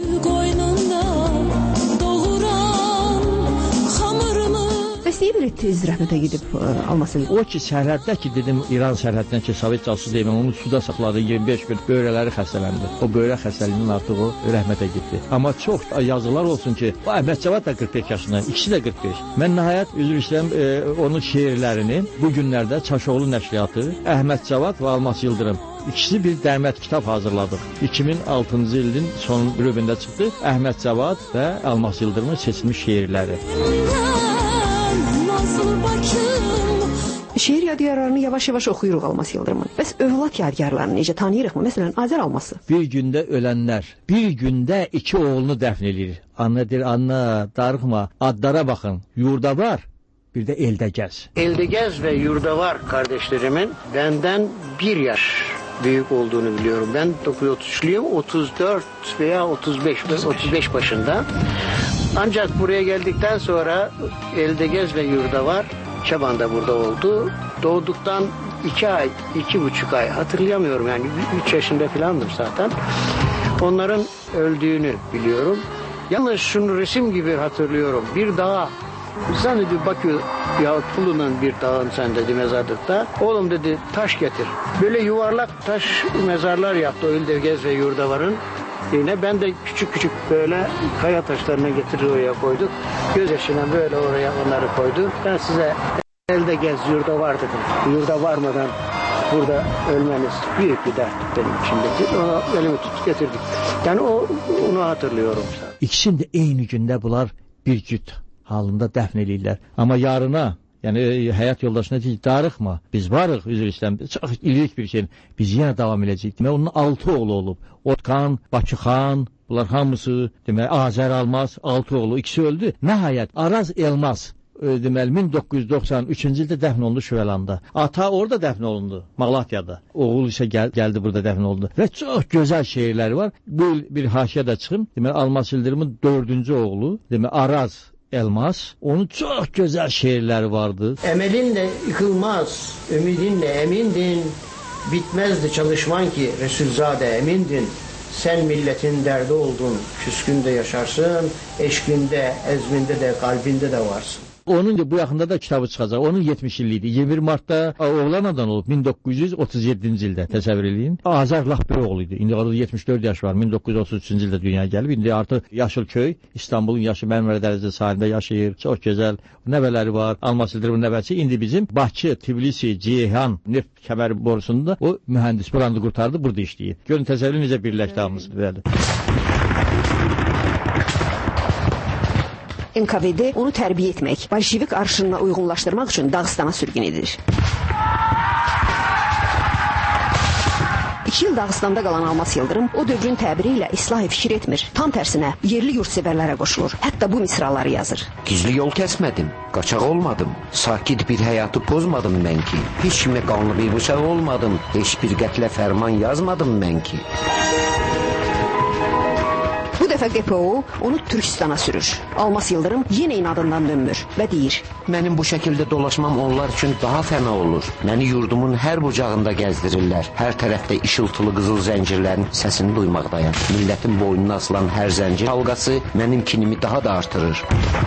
Niyə belə tez rəhmətə gedib alması? O ki, sərhəddə ki, dedim, İran sərhəddən ki, Sovet casusu deyim, onu suda saxladı 25 gün, böyrələri xəstələndi. O böyrə xəstəliyindən artıq o rəhmətə getdi. Amma çox yazılar olsun ki, o Əhməd Cavad da 45 yaşında, ikisi də 45. Mən nəhayət, üzr istəyirəm, onun şeirlərini bu günlərdə Çaşoğlu nəşriyyatı, Əhməd Cavad və Almas Yıldırım İkisi bir dərmət kitab hazırladıq. 2006-cı ilin son rübündə çıxdı. Əhməd Cavad və Almas Yıldırımın seçilmiş şeirləri. Şeir yadigarlarını yavaş-yavaş oxuyuruq Almas Yıldırımın. Bəs övlad yadigarlarını necə tanıyırıqmı? Məsələn, Azər Alması. Bir gündə ölənlər, bir gündə 2 oğlunu dəfn edir. Anna deyir, anna, darıxma, adlara baxın, yurda var, bir de elde gez. Elde gez ve yurda var kardeşlerimin benden 1 yaş büyük olduğunu biliyorum. Ben 933'lüyüm, 34 veya 35 başında. Ancak buraya geldikten sonra elde gez ve yurda var. Şaban da burada oldu. Doğduktan 2 ay, 2,5 ay hatırlayamıyorum yani 3 yaşında falandım zaten. Onların öldüğünü biliyorum. Yalnız şunu resim gibi hatırlıyorum. Bir dağa, sen dedi Bakü yahut Fulu'nun bir dağın sen dedi mezarlıkta. Oğlum dedi taş getir. Böyle yuvarlak taş mezarlar yaptı o elde gez ve yurda varın. Yine ben de küçük küçük böyle kaya taşlarına getirir oraya koyduk. Gözyaşına böyle oraya onları koydu. Ben size elde gez yurda var dedim. Yurda varmadan burada ölmeniz büyük bir dert benim içimdeki. Onu elimi tutup getirdik. Yani onu hatırlıyorum. İkisini de eyni günde bunlar bir cüt halında dəfn edirlər. Amma yarına, yəni həyat yoldaşına deyil, darıxma, biz varıq, üzr istəyirəm, çox illik bir şey, biz yenə davam edəcəyik. Demək, onun 6 oğlu olub. Otkan, Bakıxan, bunlar hamısı, demək, Azər Almas, 6 oğlu, ikisi öldü. Nəhayət, Araz Elmas, deməli, 1993-cü ildə dəfn olundu Şüvəlanda. Ata orada dəfn olundu, Malatyada. Oğul isə gəldi burada dəfn olundu. Və çox gözəl şeirləri var. Bu il bir haşiyə də çıxım. Deməli, Almas Yıldırımın 4-cü oğlu, deməli, Araz Elmas, onun çok güzel şiirleri vardı. Emelinle yıkılmaz, ümidinle emindin, bitmezdi çalışman ki Resulzade emindin. Sen milletin derdi oldun, küskünde yaşarsın, eşkinde, ezminde de, kalbinde de varsın. Onun bu yaxında da kitabı çıxacaq. Onun 70 illidir. 21 martda oğlan adan olub 1937-ci ildə təsəvvür eləyin. Azər lap bir oğlu idi. İndi orada 74 yaş var. 1933-cü ildə dünyaya gəlib. İndi artıq Yaşılköy, İstanbulun yaşı Mərmərə dənizinin sahilində yaşayır. Çox gözəl nəvələri var. Almas Yıldırımın nəvəsi. İndi bizim Bakı, Tbilisi, Ceyhan neft kəməri borusunda o mühəndis buranı qurtardı, burada işləyir. Görün təsəvvür necə birləşdi hamısı. NKVD onu tərbiyə etmək, Bolşevik arşınına uyğunlaşdırmaq üçün Dağıstana sürgün edir. 2 yıl Dağıstanda qalan Almas Yıldırım o dövrün təbiri ilə islah fikir etmir. Tam tərsinə yerli yurtsevərlərə qoşulur. Hətta bu misraları yazır. Gizli yol kəsmədim, qaçaq olmadım. Sakit bir həyatı pozmadım mən ki. Heç kimə qanlı bir bıçaq olmadım. Heç bir qətlə fərman yazmadım mən ki. Bu dəfə QPO onu Türkistana sürür. Almas Yıldırım yenə inadından dönmür və deyir: Mənim bu şəkildə dolaşmam onlar üçün daha fəna olur. Məni yurdumun hər bucağında gəzdirirlər. Hər tərəfdə işıltılı qızıl zəncirlərin səsini duymaqdayam. Millətin boynuna asılan hər zəncir halqası mənim kinimi daha da artırır.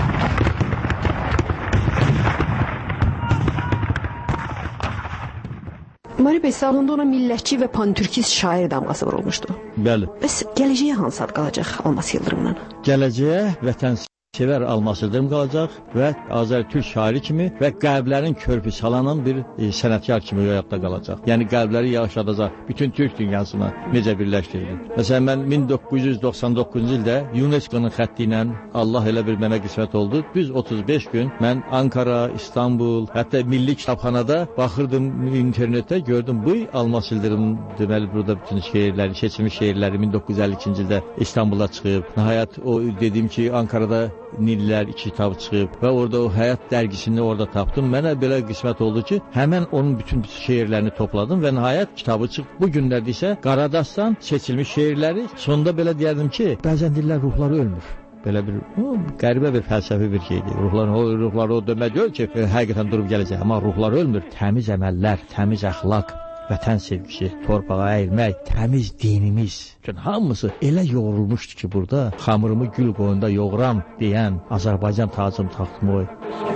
Mari bəy, salonda ona millətçi və pantürkist şair damğası vurulmuşdu. Bəli. Bəs gələcəyə hansı ad qalacaq Almas Yıldırımdan? Gələcəyə vətən Sevər Almas Yıldırım qalacaq və Azərtürk şairi kimi və qəlblərin körpü salanan bir sənətkar kimi həyatda qalacaq. Yəni qəlbləri yaşadacaq bütün Türk dünyasına necə birləşdirir. Məsələn, mən 1999-cu ildə UNESCO-nun xətti ilə Allah elə bir mənə qismət oldu. Düz 35 gün mən Ankara, İstanbul, hətta Milli Kitabxanada baxırdım internetdə, gördüm bu Almas Yıldırımın deməli burada bütün şeirləri, seçilmiş şeirləri 1952-ci ildə İstanbulda çıxıb. Nəhayət o dedim ki, Ankara'da Nillər 2 kitabı çıxıb və orada o Həyat dərgisini orada tapdım. Mənə belə qismət oldu ki, həmən onun bütün şeirlərini topladım və nəhayət kitabı çıxıb. Bu günlərdə isə Qaradastan seçilmiş şeirləri. Sonunda belə deyərdim ki, bəzən dillər ruhları ölmür. Belə bir qəribə bir fəlsəfi bir şeydir. Ruhları o demək deyil ki, həqiqətən durub gələcək, amma ruhlar ölmür. Təmiz əməllər, təmiz əxlaq, vətən sevgisi, torpağa əyilmək, təmiz dinimiz. Çünki hamısı elə yoğrulmuşdu ki, burada xamırımı gül qoyunda yoğuram deyən Azərbaycan tacım taxtım oy.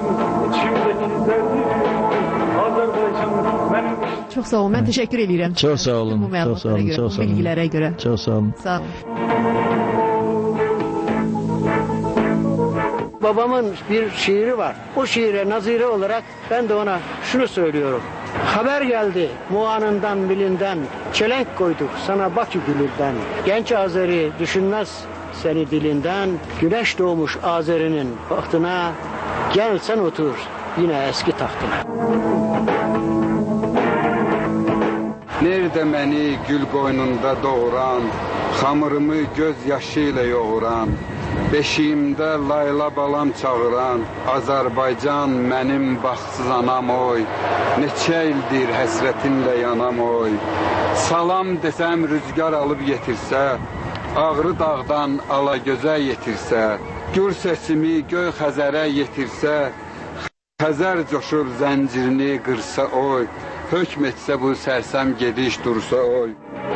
Çox sağ olun, mən təşəkkür edirəm. Çox sağ olun, çox sağ olun, çox sağ olun. Bilgilərə görə. Çox sağ olun. Sağ olun. Babamın bir şiiri var. O şiire nazire olarak ben de ona şunu söylüyorum. Haber geldi Muğan'ından bilinden, çelenk koyduk sana Bakü gülünden. Genç Azeri düşünmez seni dilinden, güneş doğmuş Azeri'nin bahtına, gel sen otur yine eski tahtına. Nerede beni gül qoynunda doğuran, xamırımı göz yaşı ilə yoğuran, beşiyimdə layla balam çağıran, Azərbaycan mənim baxsız anam oy, neçə ildir həsrətinlə yanam oy. Salam desəm rüzgar alıb yetirsə, Ağrı dağdan Alagözə yetirsə, gür sesimi göy Xəzərə yetirsə, Xəzər coşur zəncirini qırsa oy, hökm etsə bu sərsəm gediş dursa oy.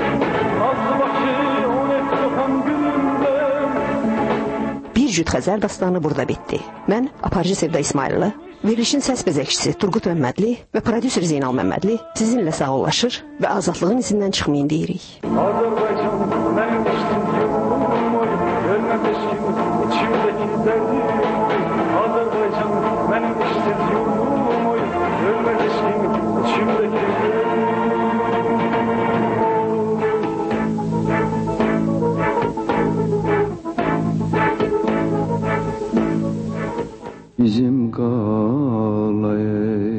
Bir cüt Xəzər dastanı burada bitdi. Mən aparıcı Sevda İsmailova, verilişin səs bezəkçisi Turqut Məmmədli və prodüser Zeynal Məmmədli sizinlə sağollaşır və azadlığın izindən çıxmayın deyirik. Azərbaycan mənim işdim oy, ölməmiş kim içimdəki dərdim. Azərbaycan mənim işdim oy, ölməmiş kim içimdəki dərdim. Bizim qalay.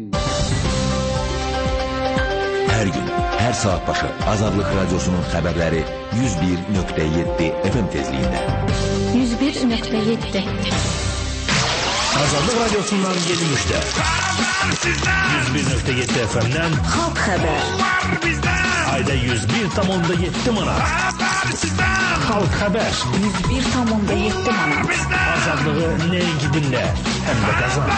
Hər gün, hər saat başı Azadlıq Radiosunun xəbərləri 101.7 FM tezliyində. 101.7 Azadlıq Radiosundan 7 müştə. 101.7 FM'dən Xalq xəbər. Ayda 101.7 manat. Xalq xəbər. 101.7 manat. Azadlığı nəinki dinlə, həm də qazan.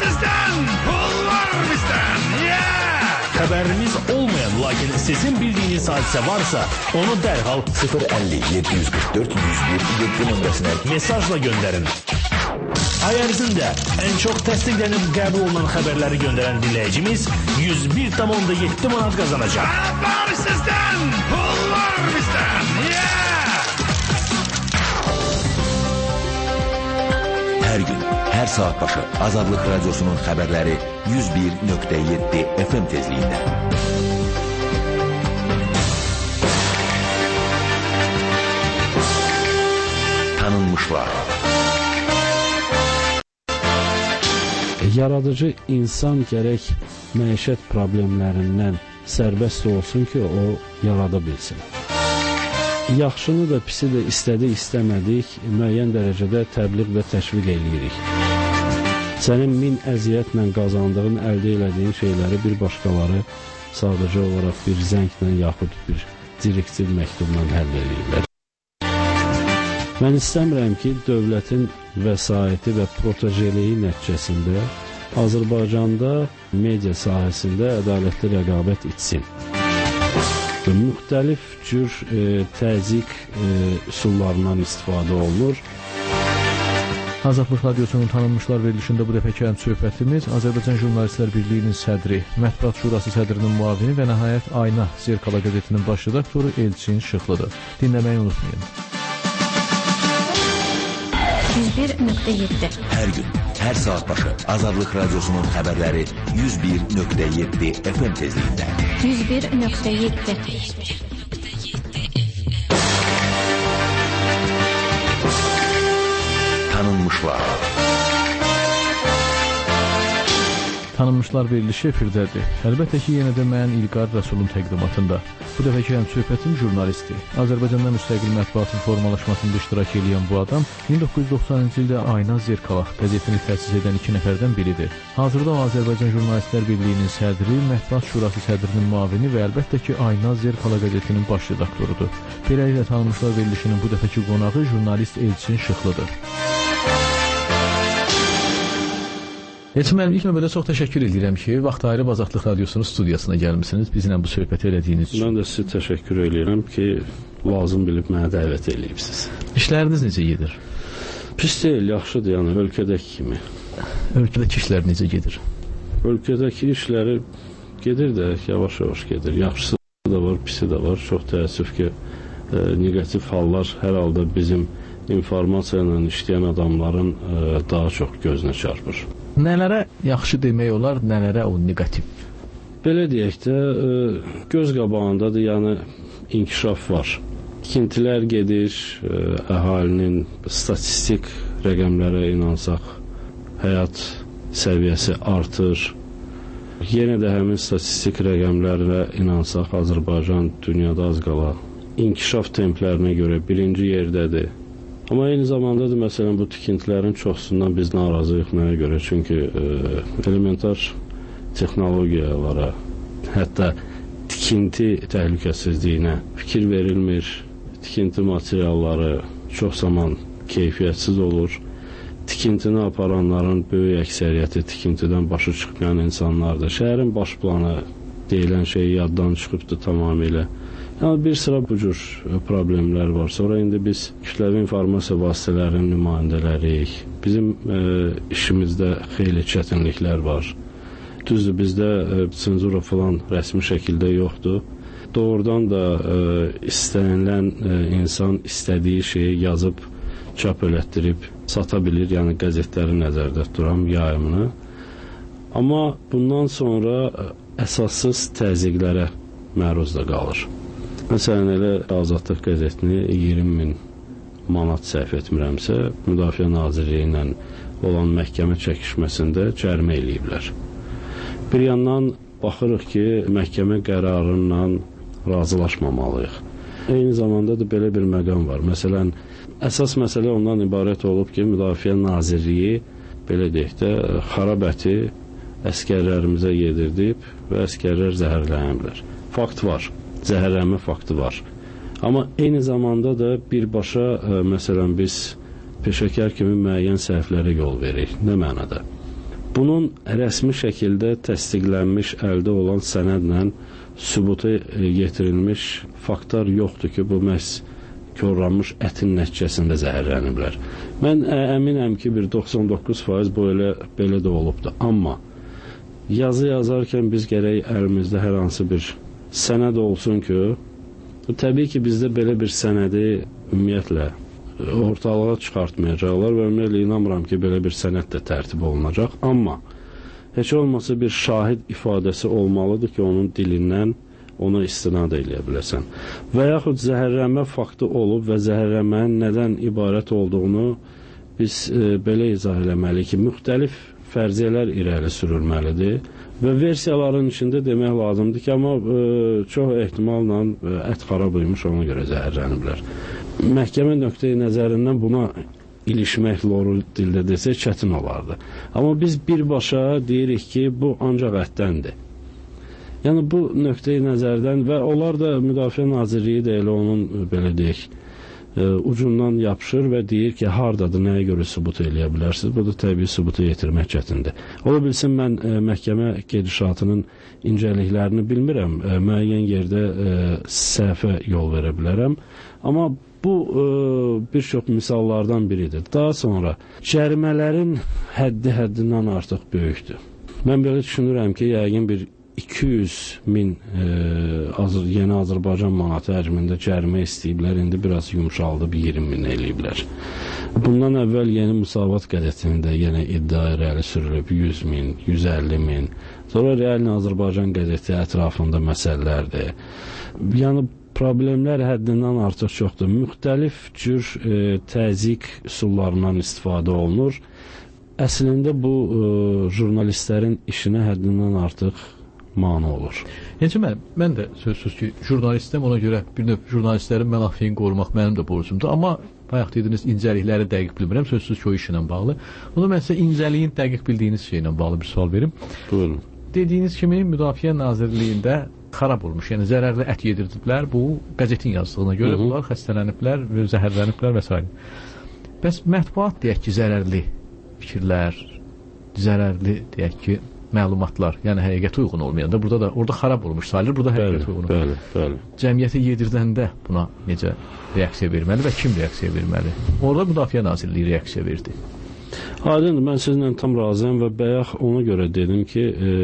Xəbərimiz olmayan, lakin sizin bildiyiniz hadisə varsa, onu dərhal 050-744-101-7 nömrəsinə mesajla göndərin. Ay ərzində ən çox təsdiqlənib qəbul olunan xəbərləri göndərən dinləyicimiz 101.7 manat qazanacaq. Xəbər sizdən, pullar bizdən. Hər gün, hər saat başı Azadlıq Radiosunun xəbərləri 101.7 FM tezliyində. Tanınmışlar. Yaradıcı insan gərək məişət problemlərindən sərbəst olsun ki, o yarada bilsin. Yaxşını da, pisi də istədik, müəyyən dərəcədə təbliğ və təşviq eləyirik. Sənin 1000 əziyyətlə qazandığın, əldə elədiyin şeyləri bir başqaları sadəcə olaraq bir zənglə yaxud bir direktiv məktubla həll eləyirlər. Mən istəmirəm ki, dövlətin vəsaiti və protojeliyi nəticəsində Azərbaycanda media sahəsində ədalətli rəqabət itsin. Müxtəlif cür təzyiq üsullarından istifadə olunur. Azadlıq Radiosunun tanınmışlar verilişində bu dəfəki ən söhbətimiz Azərbaycan Jurnalistlər Birliyinin sədri, Mətbuat Şurası sədrinin müavini və nəhayət Ayna Zirkala qəzetinin baş redaktoru Elçin Şıxlıdır. Dinləməyi unutmayın. 101.7. Hər gün, hər saat başı Azadlıq Radiosunun xəbərləri 101.7 FM tezliyində. 101.7. Tanınmışlar. Tanınmışlar verilişi efirdədir. Əlbəttə ki, yenə də mən İlqar Rəsulun təqdimatında. Bu dəfəki həmsöhbətim jurnalistdir. Azərbaycanda müstəqil mətbuatın formalaşmasında iştirak edən bu adam 1990-cı ildə Ayna Zirkalaq qəzetini təsis edən 2 nəfərdən biridir. Hazırda o Azərbaycan Jurnalistlər Birliyinin sədri, Mətbuat Şurası sədrinin müavini və əlbəttə ki, Ayna Zirkalaq qəzetinin baş redaktorudur. Beləliklə, Tanınmışlar verilişinin bu dəfəki qonağı jurnalist Elçin Şıxlıdır. Elçin müəllim, ilk növbədə çox təşəkkür edirəm ki, vaxt ayırıb Azadlıq Radiosunun studiyasına gəlmisiniz, bizimlə bu söhbəti elədiyiniz üçün. Mən də sizə təşəkkür edirəm ki, lazım bilib mənə dəvət eləyibsiniz. İşləriniz necə gedir? Pis deyil, yaxşıdır, yəni ölkədəki kimi. Ölkədəki işlər necə gedir? Ölkədəki işləri gedir də, yavaş-yavaş gedir. Yaxşısı da var, pisi də var. Çox təəssüf ki, negativ hallar hər halda bizim informasiya ilə işləyən adamların daha çox gözünə çarpır. Nələrə yaxşı demək olar, nələrə o negativ? Belə deyək də, göz qabağındadır, yəni inkişaf var. Tikintilər gedir, əhalinin statistik rəqəmlərə inansaq, həyat səviyyəsi artır. Yenə də həmin statistik rəqəmlərə inansaq, Azərbaycan dünyada az qala inkişaf templərinə görə birinci yerdədir. Amma eyni zamanda da məsələn bu tikintilərin çoxsundan biz narazıyıq mənə görə. Çünki elementar texnologiyalara, hətta tikinti təhlükəsizliyinə fikir verilmir. Tikinti materialları çox zaman keyfiyyətsiz olur. Tikintini aparanların böyük əksəriyyəti tikintidən başı çıxmayan insanlardır. Şəhərin baş planı deyilən şey yaddan çıxıbdır tamamilə. Yəni bir sıra bu cür problemlər var. Sonra indi biz kütləvi informasiya vasitələrinin nümayəndələriyik. Bizim işimizdə xeyli çətinliklər var. Düzdür, bizdə senzura falan rəsmi şəkildə yoxdur. Doğrudan da istənilən insan istədiyi şeyi yazıb, çap elətdirib, sata bilir. Yəni qəzetləri nəzərdə tuturam, yayımını. Amma bundan sonra əsassız təzyiqlərə məruz da qalır. Məsələn, elə Azadlıq qəzetini 20.000 manat səhv etmirəmsə, Müdafiə Nazirliyi ilə olan məhkəmə çəkişməsində cərimə eləyiblər. Bir yandan baxırıq ki, məhkəmə qərarından razılaşmamalıyıq. Eyni zamanda da belə bir məqam var. Məsələn, əsas məsələ ondan ibarət olub ki, Müdafiə Nazirliyi, belə deyək də, xarab əti əskərlərimizə yedirdib və əskərlər zəhərləniblər. Fakt var. Zəhərlənmə faktı var. Amma eyni zamanda da birbaşa, məsələn, biz peşəkar kimi müəyyən səhvlərə yol veririk. Nə mənada? Bunun rəsmi şəkildə təsdiqlənmiş, əldə olan sənədlə sübuta yetirilmiş faktlar yoxdur ki, bu məhz korlanmış ətin nəticəsində zəhərləniblər. Mən əminəm ki, bir 99% bu belə də olubdur. Amma yazı yazarkən biz gərək əlimizdə hər hansı bir sənəd olsun ki, təbii ki, bizdə belə bir sənədi ümumiyyətlə ortalığa çıxartmayacaqlar və ümumiyyətlə inanmıram ki, belə bir sənəd də tərtib olunacaq. Amma heç olmasa bir şahid ifadəsi olmalıdır ki, onun dilindən ona istinad eləyə biləsən. Və yaxud zəhərlənmə faktı olub və zəhərlənmənin nədən ibarət olduğunu biz belə izah eləməliyik ki, müxtəlif fərziyyələr irəli sürülməlidir və versiyaların içində demək lazımdır ki, amma çox ehtimalla ət xarab imiş, ona görə zəhərləniblər. Məhkəmə nöqteyi nəzərindən buna ilişmək loru dildə desək çətin olardı. Amma biz birbaşa deyirik ki, bu ancaq ətdəndir. Yəni bu nöqteyi nəzərdən və onlar da Müdafiə Nazirliyi də elə onun belə deyək ucundan yapışır və deyir ki, hardadır, nəyə görə sübut eləyə bilərsiniz? Bu da təbii sübuta yetirmək çətindir. Ola bilsin, mən məhkəmə gedişatının incəliklərini bilmirəm, müəyyən yerdə səhvə yol verə bilərəm. Amma bu bir çox misallardan biridir. Daha sonra cərimələrin həddindən artıq böyükdür. Mən belə düşünürəm ki, yəqin bir 200.000 yeni Azərbaycan manatı həcmində cərimə istəyiblər, indi biraz yumşaldıb 20.000 eləyiblər. Bundan əvvəl Yeni Müsavat qəzetində yenə iddia irəli sürülüb 100.000, 150.000. Sonra Real Azərbaycan qəzeti ətrafında məsələlərdir. Yəni problemlər həddindən artıq çoxdur. Müxtəlif cür təzyiq üsullarından istifadə olunur. Əslində bu jurnalistlərin işinə həddindən artıq mane olur. Necə mən də sözsüz ki, jurnalistəm, ona görə bir növ jurnalistlərin mənafeyini qorumaq mənim də borcumdur. Amma bayaq dediniz, incəlikləri dəqiq bilmirəm, sözsüz ki, o işlə bağlı. Onu mən sizə incəliyin dəqiq bildiyiniz şeylə bağlı bir sual verim. Buyurun. Dediyiniz kimi, Müdafiə Nazirliyində xarab olmuş, yəni zərərli ət yedirdiblər. Bu, qəzetin yazdığına görə bunlar xəstələniblər, zəhərləniblər və s. Bəs mətbuat deyək ki, zərərli fikirlər, zərərli deyək ki, məlumatlar, yəni həqiqətə uyğun olmayanda orada xarab olmuş sayılır, burada həqiqətə uyğun olmalı. Bəli. Cəmiyyətə yedirdəndə buna necə reaksiya verməli və kim reaksiya verməli? Orada Müdafiə Nazirliyi reaksiya verdi. Aydındır, mən sizinlə tam razıyam və bayaq ona görə dedim ki,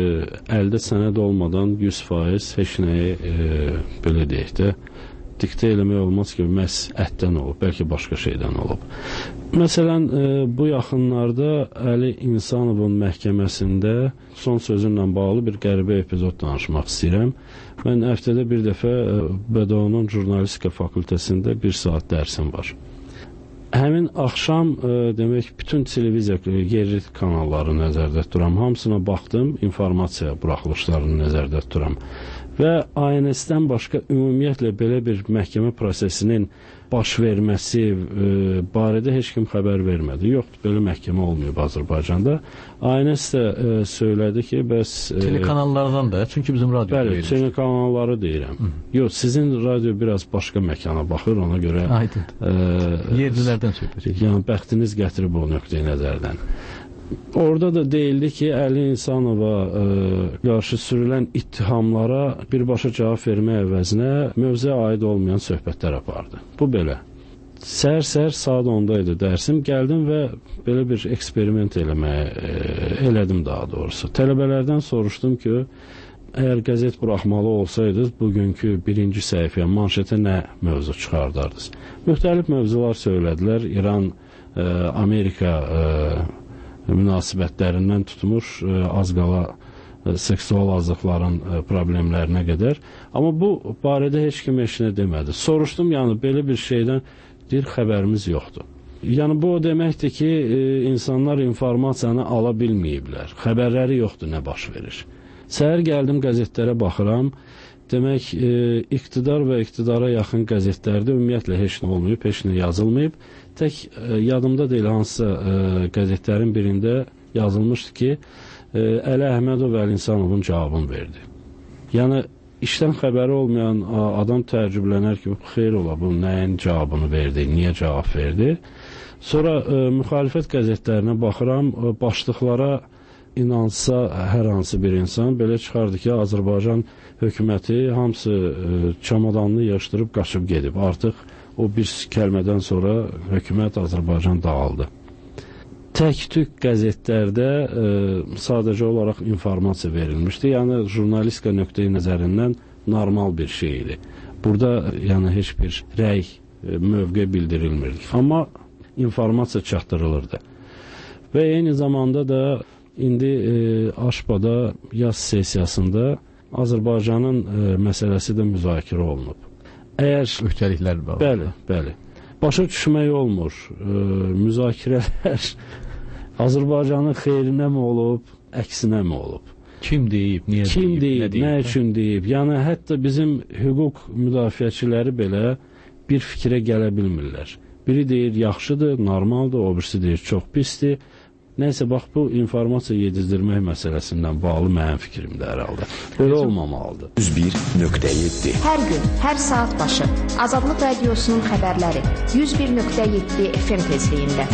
əldə sənəd olmadan 100% heç nəyi belə deyək də diktə eləmək olmaz ki, məhz ətdən olub, bəlkə başqa şeydən olub. Məsələn, bu yaxınlarda Əli İnsanovun məhkəməsində son sözünlə bağlı bir qəribə epizod danışmaq istəyirəm. Mən həftədə bir dəfə BDO-nun jurnalistika fakültəsində 1 saat dərsim var. Həmin axşam demək bütün televiziya yerli kanalları nəzərdə tuturam. Hamısına baxdım, informasiya buraxılışlarını nəzərdə tuturam. Və ANS-dən başqa ümumiyyətlə belə bir məhkəmə prosesinin baş verməsi barədə heç kim xəbər vermədi. Yoxdur, belə məhkəmə olmayıb Azərbaycanda. ANS də söylədi ki, bəs... Telekanallardan da, çünki bizim radio verilir. Bəli, telekanalları deyirəm. Yox, sizin radio biraz başqa məkana baxır, ona görə... Yerlilərdən söhbət. Yəni, bəxtiniz gətirib o nöqteyi nəzərdən. Orada da deyildi ki, Əli İnsanova qarşı sürülən ittihamlara birbaşa cavab vermək əvəzinə mövzuya aid olmayan söhbətlər apardı. Bu belə. Səhər saat 10-da idi dərsim. Gəldim və belə bir eksperiment elədim daha doğrusu. Tələbələrdən soruşdum ki, əgər qəzet buraxmalı olsaydınız, bugünkü birinci səhifəyə, manşetə nə mövzu çıxardardınız? Müxtəlif mövzular söylədilər. İran, Amerika münasibətlərindən tutmuş az qala seksual azlıqların problemlərinə qədər. Amma bu barədə heç kim heç nə demədi. Soruşdum, yəni belə bir şeydən deyir, xəbərimiz yoxdur. Yəni bu o deməkdir ki, insanlar informasiyanı ala bilməyiblər. Xəbərləri yoxdur, nə baş verir. Səhər gəldim, qəzetlərə baxıram. Demək, iqtidar və iqtidara yaxın qəzetlərdə ümumiyyətlə heç nə olmayıb, heç nə yazılmayıb. Tək yadımda deyil, hansısa qəzetlərin birində yazılmışdı ki, Əli Əhmədov Əli İnsanovun cavabını verdi. Yəni, işdən xəbəri olmayan adam təəccüblənər ki, xeyr ola, bu nəyin cavabını verdi, niyə cavab verdi? Sonra müxalifət qəzetlərinə baxıram, başlıqlara inansa hər hansı bir insan belə çıxardı ki, Azərbaycan hökuməti hamısı çamadanını yığışdırıb qaçıb gedib. Artıq o bir kəlmədən sonra hökumət Azərbaycan dağıldı. Tək-tük qəzetlərdə sadəcə olaraq informasiya verilmişdi. Yəni, jurnalistika nöqteyi nəzərindən normal bir şey idi. Burada yəni, heç bir rəy, mövqe bildirilmirdi. Amma informasiya çatdırılırdı. Və eyni zamanda da indi Aşbada yaz sesiyasında Azərbaycanın məsələsi də müzakirə olunub. Öhdəliklər var. Bəli. Başa düşmək olmur. Müzakirələr Azərbaycanın xeyrinə mi olub, əksinə mi olub? Kim deyib, niyə deyib? Kim deyib, nə üçün deyib? Yəni, hətta bizim hüquq müdafiəçiləri belə bir fikrə gələ bilmirlər. Biri deyir, yaxşıdır, normaldır, o birisi deyir, çox pisdir. Nəysə, bax, bu informasiya yedizdirmək məsələsindən bağlı mənim fikrimdə hər halda. Belə olmamalıdır. 101.7 Hər gün, hər saat başı Azadlıq Radiosunun xəbərləri 101.7 FM tezliyində.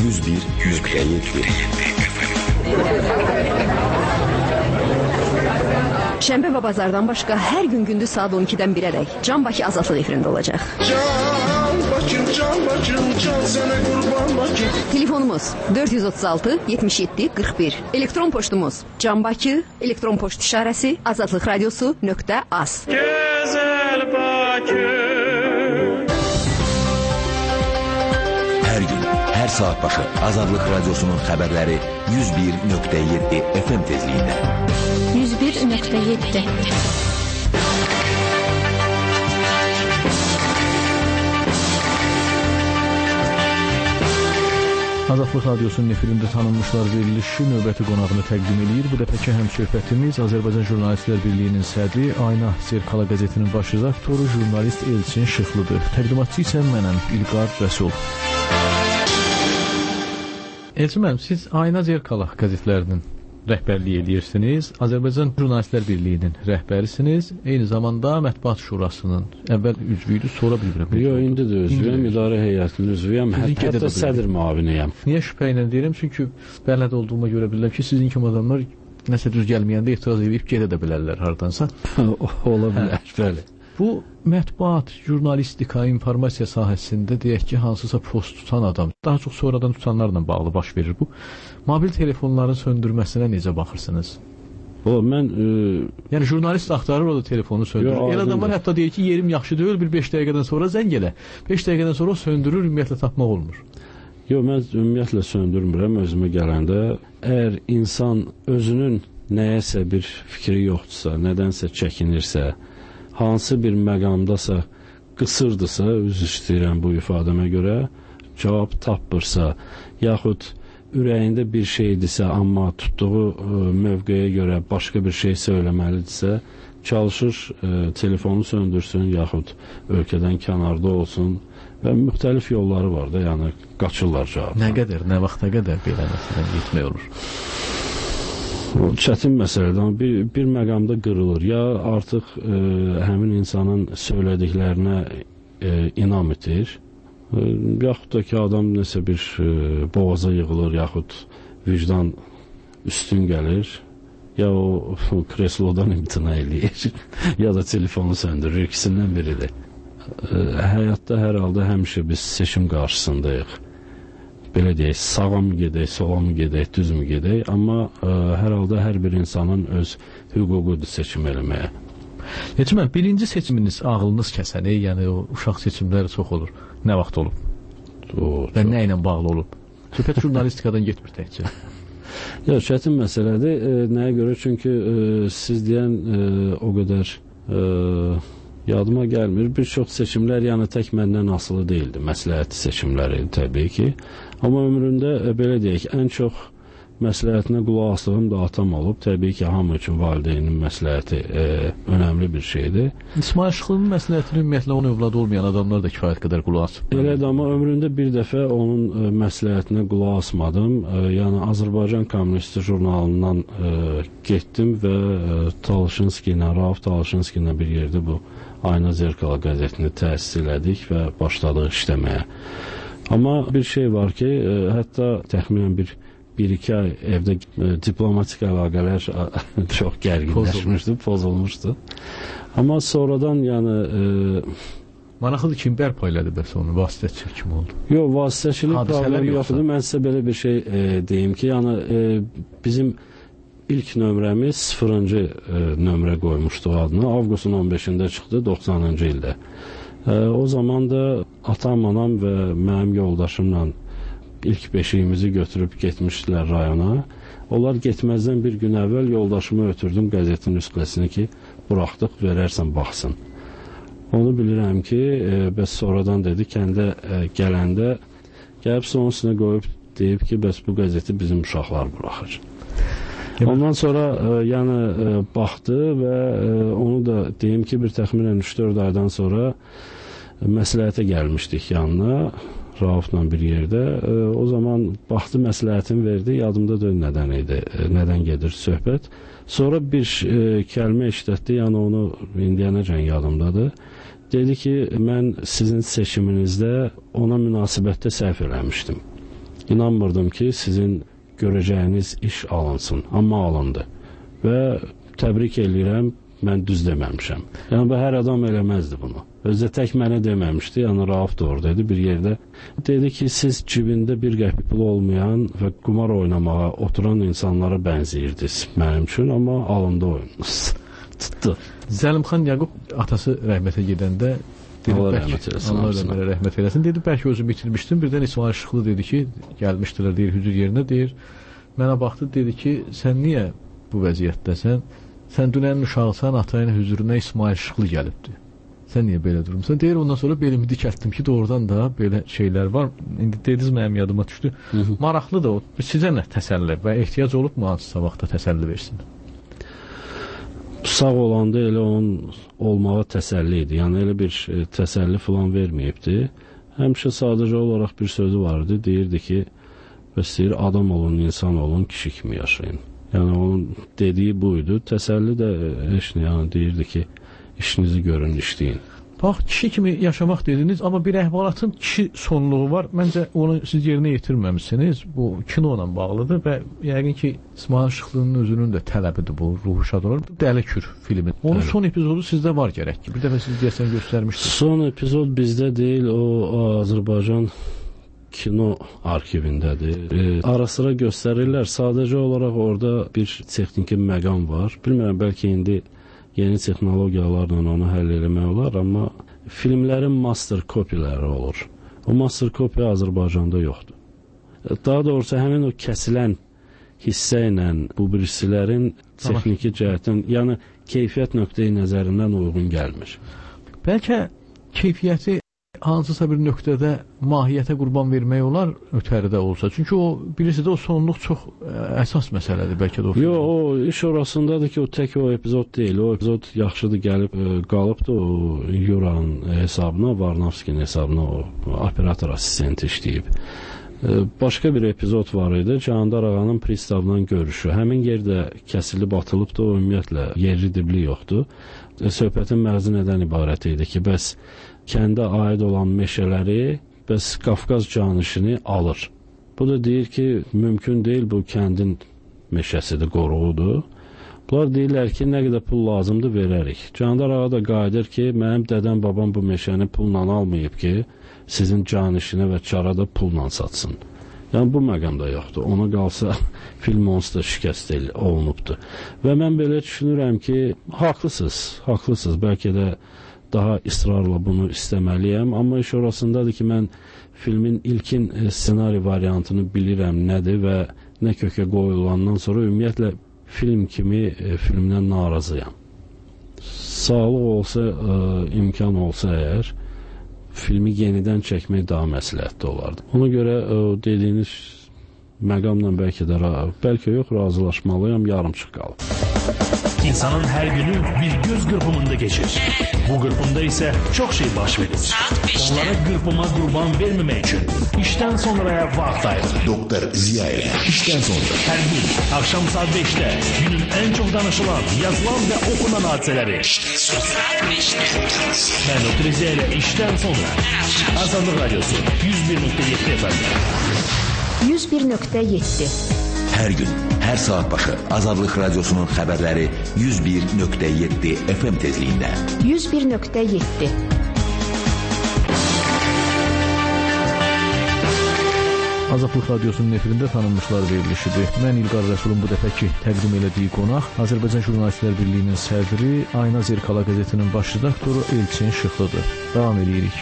101.7 Şənbə və bazardan başqa hər gün gündüz saat 12-dən 1-ədək Can Bakı Azadlıq efirində olacaq. Can Bakım, can Bakım, can sənə qurban Bakım. Telefonumuz 436 77 41. Elektron poçtumuz canbakı, elektron poçt işarəsi azadlıqradiosu.az. Gözəl Bakı. Hər gün, hər saat başı Azadlıq Radiosunun xəbərləri 101.7 FM tezliyində. 101.7. Azadlıq Radiosunun efirində tanınmışlar verilişi növbəti qonağını təqdim edir. Bu dəfəki həmsöhbətimiz Azərbaycan Jurnalistlər Birliyinin sədri, Ayna Zerkala qəzetinin baş redaktoru, jurnalist Elçin Şıxlıdır. Təqdimatçı isə mənəm, İlqar Rəsul. Elçin müəllim, siz Ayna Zerkala qəzetlərinin rəhbərlik edirsiniz. Azərbaycan Jurnalistlər Birliyinin rəhbərisiniz. Eyni zamanda Mətbuat Şurasının əvvəl üzvüydü, sonra bilmirəm. Yox, indi də üzvüyəm, idarə heyətinin üzvüyəm, hətta sədr müaviniyəm. Niyə şübhə ilə deyirəm? Çünki bəlləd olduğuma görə bilirəm ki, sizin kimi adamlar nəsə düz gəlməyəndə etiraz edib gedə də bilərlər hardansa. Ola bilər, bəli. Bu mətbuat, jurnalistika, informasiya sahəsində deyək ki, hansısa post tutan adam, daha çox sonradan tutanlarla bağlı baş verir bu. Mobil telefonların söndürməsinə necə baxırsınız? Mən yəni jurnalist axtarır, o da telefonu söndürür. El adamlar hətta deyir ki, yerim yaxşı deyil, bir 5 dəqiqədən sonra zəng elə. 5 dəqiqədən sonra söndürür, ümumiyyətlə tapmaq olmur. Yox, mən ümumiyyətlə söndürmürəm özümə gələndə. Əgər insan özünün nəyəsə bir fikri yoxdursa, nədənsə çəkinirsə, hansı bir məqamdasa qısırdısa, üzr istəyirəm bu ifadəmə görə, cavab tapmırsa, yaxud ürəyində bir şeydirsə, amma tutduğu mövqeyə görə başqa bir şey söyləməlidirsə, çalışır telefonu söndürsün, yaxud ölkədən kənarda olsun və müxtəlif yolları var da, yəni qaçırlar cavab. Nə qədər, nə vaxta qədər belə məsələn getmək olur? Çətin məsələdir, amma bir məqamda qırılır. Ya artıq həmin insanın söylədiklərinə inam edir, yaxud da ki, adam nəsə bir boğaza yığılır, yaxud vicdan üstün gəlir, ya o kreslodan imtina eləyir, ya da telefonu söndürür, ikisindən biridir. Həyatda hər halda həmişə biz seçim qarşısındayıq. Belə deyək, sağa mı gedək, sola mı gedək, düz mü gedək, amma hər halda hər bir insanın öz hüququdur seçim eləməyə. Elçin, birinci seçiminiz ağlınız kəsəni, yəni o uşaq seçimləri çox olur. Nə vaxt olub? Və nə ilə bağlı olub? Söhbət jurnalistikadan getmir təkcə. Yox, çətin məsələdir. Nəyə görə? Çünki siz deyən o qədər yadıma gəlmir. Bir çox seçimlər yəni tək məndən asılı deyildi. Məsləhəti seçimləri təbii ki. Amma ömrümdə belə deyək, ən çox məsləhətinə qulaq asdığım da atam olub. Təbii ki, hamı üçün valideynin məsləhəti önəmli bir şeydir. İsmail Şıxlının məsləhətini ümumiyyətlə onun övladı olmayan adamlar da kifayət qədər qulaq asıb. Elədir, amma ömrümdə bir dəfə onun məsləhətinə qulaq asmadım. Yəni Azərbaycan Kommunisti jurnalından getdim və Talışinski ilə, Rauf Talışinski ilə bir yerdə bu Ayna Zerkala qəzetini təsis elədik və başladıq işləməyə. Amma bir şey var ki, hətta təxminən bir-iki ay evdə diplomatik əlaqələr çox gərginləşmişdi, pozulmuşdu. Amma sonradan yəni... Maraqlıdır kim bərpa elədi bəs onu, vasitəçi kim oldu? Yox, vasitəçilik problemi yoxdur. Mən sizə belə bir şey deyim ki, yəni bizim ilk nömrəmiz 0-cı nömrə qoymuşduq adını. Avqustun 15-də çıxdı, 90-cı ildə. O zaman da atam, anam və mənim yoldaşımla ilk beşiyimizi götürüb getmişdilər rayona. Onlar getməzdən bir gün əvvəl yoldaşımı ötürdüm qəzetin üstəsini ki, buraxdıq, verərsən baxsın. Onu bilirəm ki, bəs sonradan dedi, kəndə gələndə gəlib son üstünə qoyub deyib ki, bəs bu qəzeti bizim uşaqlar buraxır. Ondan sonra yəni baxdı və onu da deyim ki, bir təxminən 3-4 aydan sonra məsləhətə gəlmişdik yanına, Raufla bir yerdə. O zaman baxdı, məsləhətini verdi, yadımda deyil nədən idi, nədən gedir söhbət. Sonra bir kəlmə işlətdi, yəni onu indiyənəcən yadımdadır. Dedi ki, mən sizin seçiminizdə ona münasibətdə səhv eləmişdim. İnanmırdım ki, sizin görəcəyiniz iş alınsın, amma alındı. Və təbrik eləyirəm, mən düz deməmişəm. Yəni, bu hər adam eləməzdi bunu. Özdə tək mənə deməmişdi, yəni Rauf da oradaydı bir yerdə. Dedi ki, siz cibində bir qəpik pulu olmayan və qumar oynamağa oturan insanlara bənziyirdiniz mənim üçün, amma alında oyununuz. Tutdu. Zəlimxan Yaqub atası rəhmətə gedəndə Allah rəhmət eləsin. Dedi, bəlkə özü bitirmişdim. Birdən İsmail Şıxlı dedi ki, gəlmişdilər, deyir, hüzur yerinə, deyir. Mənə baxdı, dedi ki, sən niyə bu vəziyyətdəsən? Sən dünənin uşağısan, atayın hüzuruna İsmail Şıxlı gəlibdi. Sən niyə belə durumsan? Deyir, ondan sonra belimi dikəltdim ki, doğrudan da belə şeylər var. İndi dediniz, mənim yadıma düşdü. Maraqlı da o. Sizə nə təsəlli və ehtiyac olub mu hansısa vaxtda təsəlli versin? Sağ olanda elə onun olmağa təsəlli idi. Yəni, elə bir təsəlli falan verməyibdi. Həmişə sadəcə olaraq bir sözü vardı. Deyirdi ki, bəs deyir, adam olun, insan olun, kişi kimi yaşayın. Yəni, onun dediyi buydu. Təsəlli də heç nə, yəni deyirdi ki, işinizi görün, işləyin. Bax, kişi kimi yaşamaq dediniz, amma bir əhvalatın kişi sonluğu var. Məncə onu siz yerinə yetirməmişsiniz. Bu kino ilə bağlıdır və yəqin ki, İsmail Şıxlının özünün də tələbidir bu, ruhu şad olur. Dəli Kür filmi. Onun son epizodu sizdə var gərək ki. Bir dəfə siz deyəsən göstərmişdiniz. Son epizod bizdə deyil, o Azərbaycan kino arxivindədir. Ara sıra göstərirlər. Sadəcə olaraq orada bir texniki məqam var. Bilmirəm, bəlkə indi yeni texnologiyalarla onu həll eləmək olar, amma filmlərin master kopiləri olur. O master kopi Azərbaycanda yoxdur. Daha doğrusu həmin o kəsilən hissə ilə bu birisilərin texniki cəhətdən, yəni keyfiyyət nöqteyi nəzərindən uyğun gəlmir. Bəlkə keyfiyyəti hansısa bir nöqtədə mahiyyətə qurban vermək olar ötəridə olsa. Çünki o, birisi də o sonluq çox əsas məsələdir bəlkə də o. Yox, o iş orasındadır ki, o tək o epizod deyil. O epizod yaxşıdır gəlib, qalıbdır o Yuranın hesabına, Varnavskinin hesabına o operator assistenti işləyib. Başqa bir epizod var idi, Cahangir ağanın pristavla görüşü. Həmin yerdə kəsilib atılıbdır, o ümumiyyətlə yerli dibli yoxdur. Söhbətin məğzi nədən ibarət idi ki, bəs kəndə aid olan meşələri bəs Qafqaz canişini alır. Bu da deyir ki, mümkün deyil, bu kəndin meşəsidir, qoruğudur. Bunlar deyirlər ki, nə qədər pul lazımdır, verərik. Cahangir ağa da qayıdır ki, mənim dədəm babam bu meşəni pulla almayıb ki, sizin canişinə və çara da pulla satsın. Yəni, bu məqamda yoxdur. Ona qalsa, film onsuz da şikəst olunubdur. Və mən belə düşünürəm ki, haqlısınız. Bəlkə də daha israrla bunu istəməliyəm, amma iş orasındadır ki, mən filmin ilkin ssenari variantını bilirəm nədir və nə kökə qoyulandan sonra ümumiyyətlə film kimi filmdən narazıyam. Sağlıq olsa, imkan olsa əgər, filmi yenidən çəkmək daha məsləhətli olardı. Ona görə dediyiniz məqamla bəlkə yox, razılaşmalıyam, yarımçıq qalıb. İnsanın her günü bir göz kırpımında geçir. Bu kırpımda ise çok şey baş verir. Onlara kırpıma kurban vermemek için işten sonraya vakit ayırın. Doktor Ziyaye. İşten sonra. Her gün akşam saat 5'te günün en çok danışılan, yazılan ve okunan hadiseleri. Ben Doktor Ziyaye işten sonra. Azadlık Radyosu 101.7 efendim. 101.7 Hər gün, hər saat başı Azadlıq Radyosunun xəbərləri 101.7 FM tezliyində. 101.7 Azadlıq Radyosunun efirində tanınmışlar verilişidir. Mən İlqar Rəsulun bu dəfəki təqdim elədiyi qonaq Azərbaycan Jurnalistlər Birliyinin sədri, Ayna Zirkala qəzetinin baş redaktoru Elçin Şıxlıdır. Davam edirik.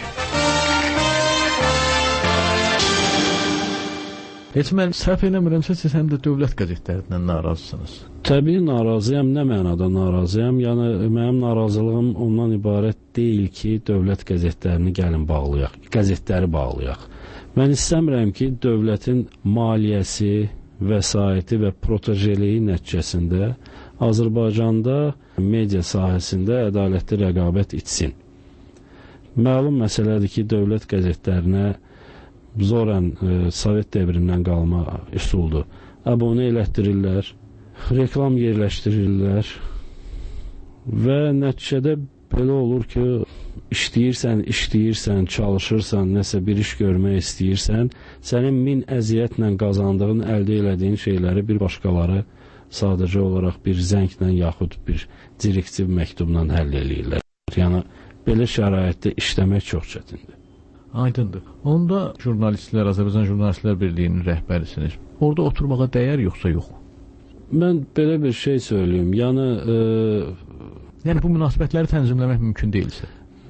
Heç mən səhv eləmirəmsə, siz həm də dövlət qəzetlərindən narazısınız. Təbii narazıyam, nə mənada narazıyam? Yəni, mənim narazılığım ondan ibarət deyil ki, dövlət qəzetlərini gəlin bağlayaq, qəzetləri bağlayaq. Mən istəmirəm ki, dövlətin maliyyəsi, vəsaiti və protojeliyi nəticəsində Azərbaycanda media sahəsində ədalətli rəqabət itsin. Məlum məsələdir ki, dövlət qəzetlərinə zorən Sovet devrindən qalma üsuldur. Abunə elətdirirlər, reklam yerləşdirirlər və nəticədə belə olur ki, işləyirsən, çalışırsan, nəsə bir iş görmək istəyirsən, sənin min əziyyətlə qazandığın, əldə elədiyin şeyləri bir başqaları sadəcə olaraq bir zənglə yaxud bir direktiv məktubla həll eləyirlər. Yəni belə şəraitdə işləmək çox çətindir. Aydındır. Onda jurnalistlər, Azərbaycan Jurnalistlər Birliyinin rəhbərisiniz. Orada oturmağa dəyər yoxsa yox? Mən belə bir şey söyləyim. Yəni bu münasibətləri tənzimləmək mümkün deyilsə.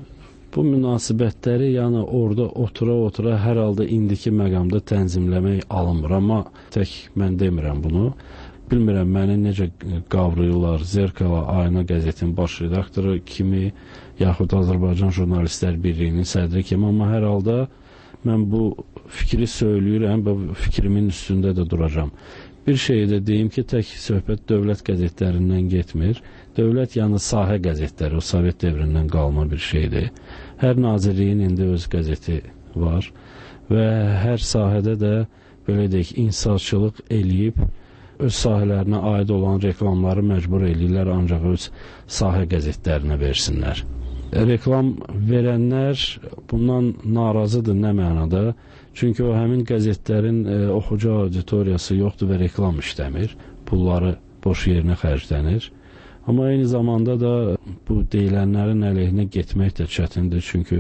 Bu münasibətləri yəni orada otura-otura hər halda indiki məqamda tənzimləmək alınmır. Amma tək mən demirəm bunu. Bilmirəm məni necə qavrayırlar. Zerkala Ayna qəzetinin baş redaktoru kimi, yaxud Azərbaycan Jurnalistlər Birliyinin sədri kimi. Amma hər halda mən bu fikri söyləyirəm və fikrimin üstündə də duracam. Bir şeyi də deyim ki, tək söhbət dövlət qəzetlərindən getmir. Dövlət yəni sahə qəzetləri, o Sovet dövrindən qalma bir şeydir. Hər nazirliyin indi öz qəzeti var və hər sahədə də belə deyək, insaçılıq eləyib öz sahələrinə aid olan reklamları məcbur eləyirlər, ancaq öz sahə qəzetlərinə versinlər. Reklam verənlər bundan narazıdır nə mənada? Çünki o həmin qəzetlərin oxucu auditoriyası yoxdur və reklam işləmir. Pulları boş yerinə xərclənir. Amma eyni zamanda da bu deyilənlərin əleyhinə getmək də çətindir. Çünki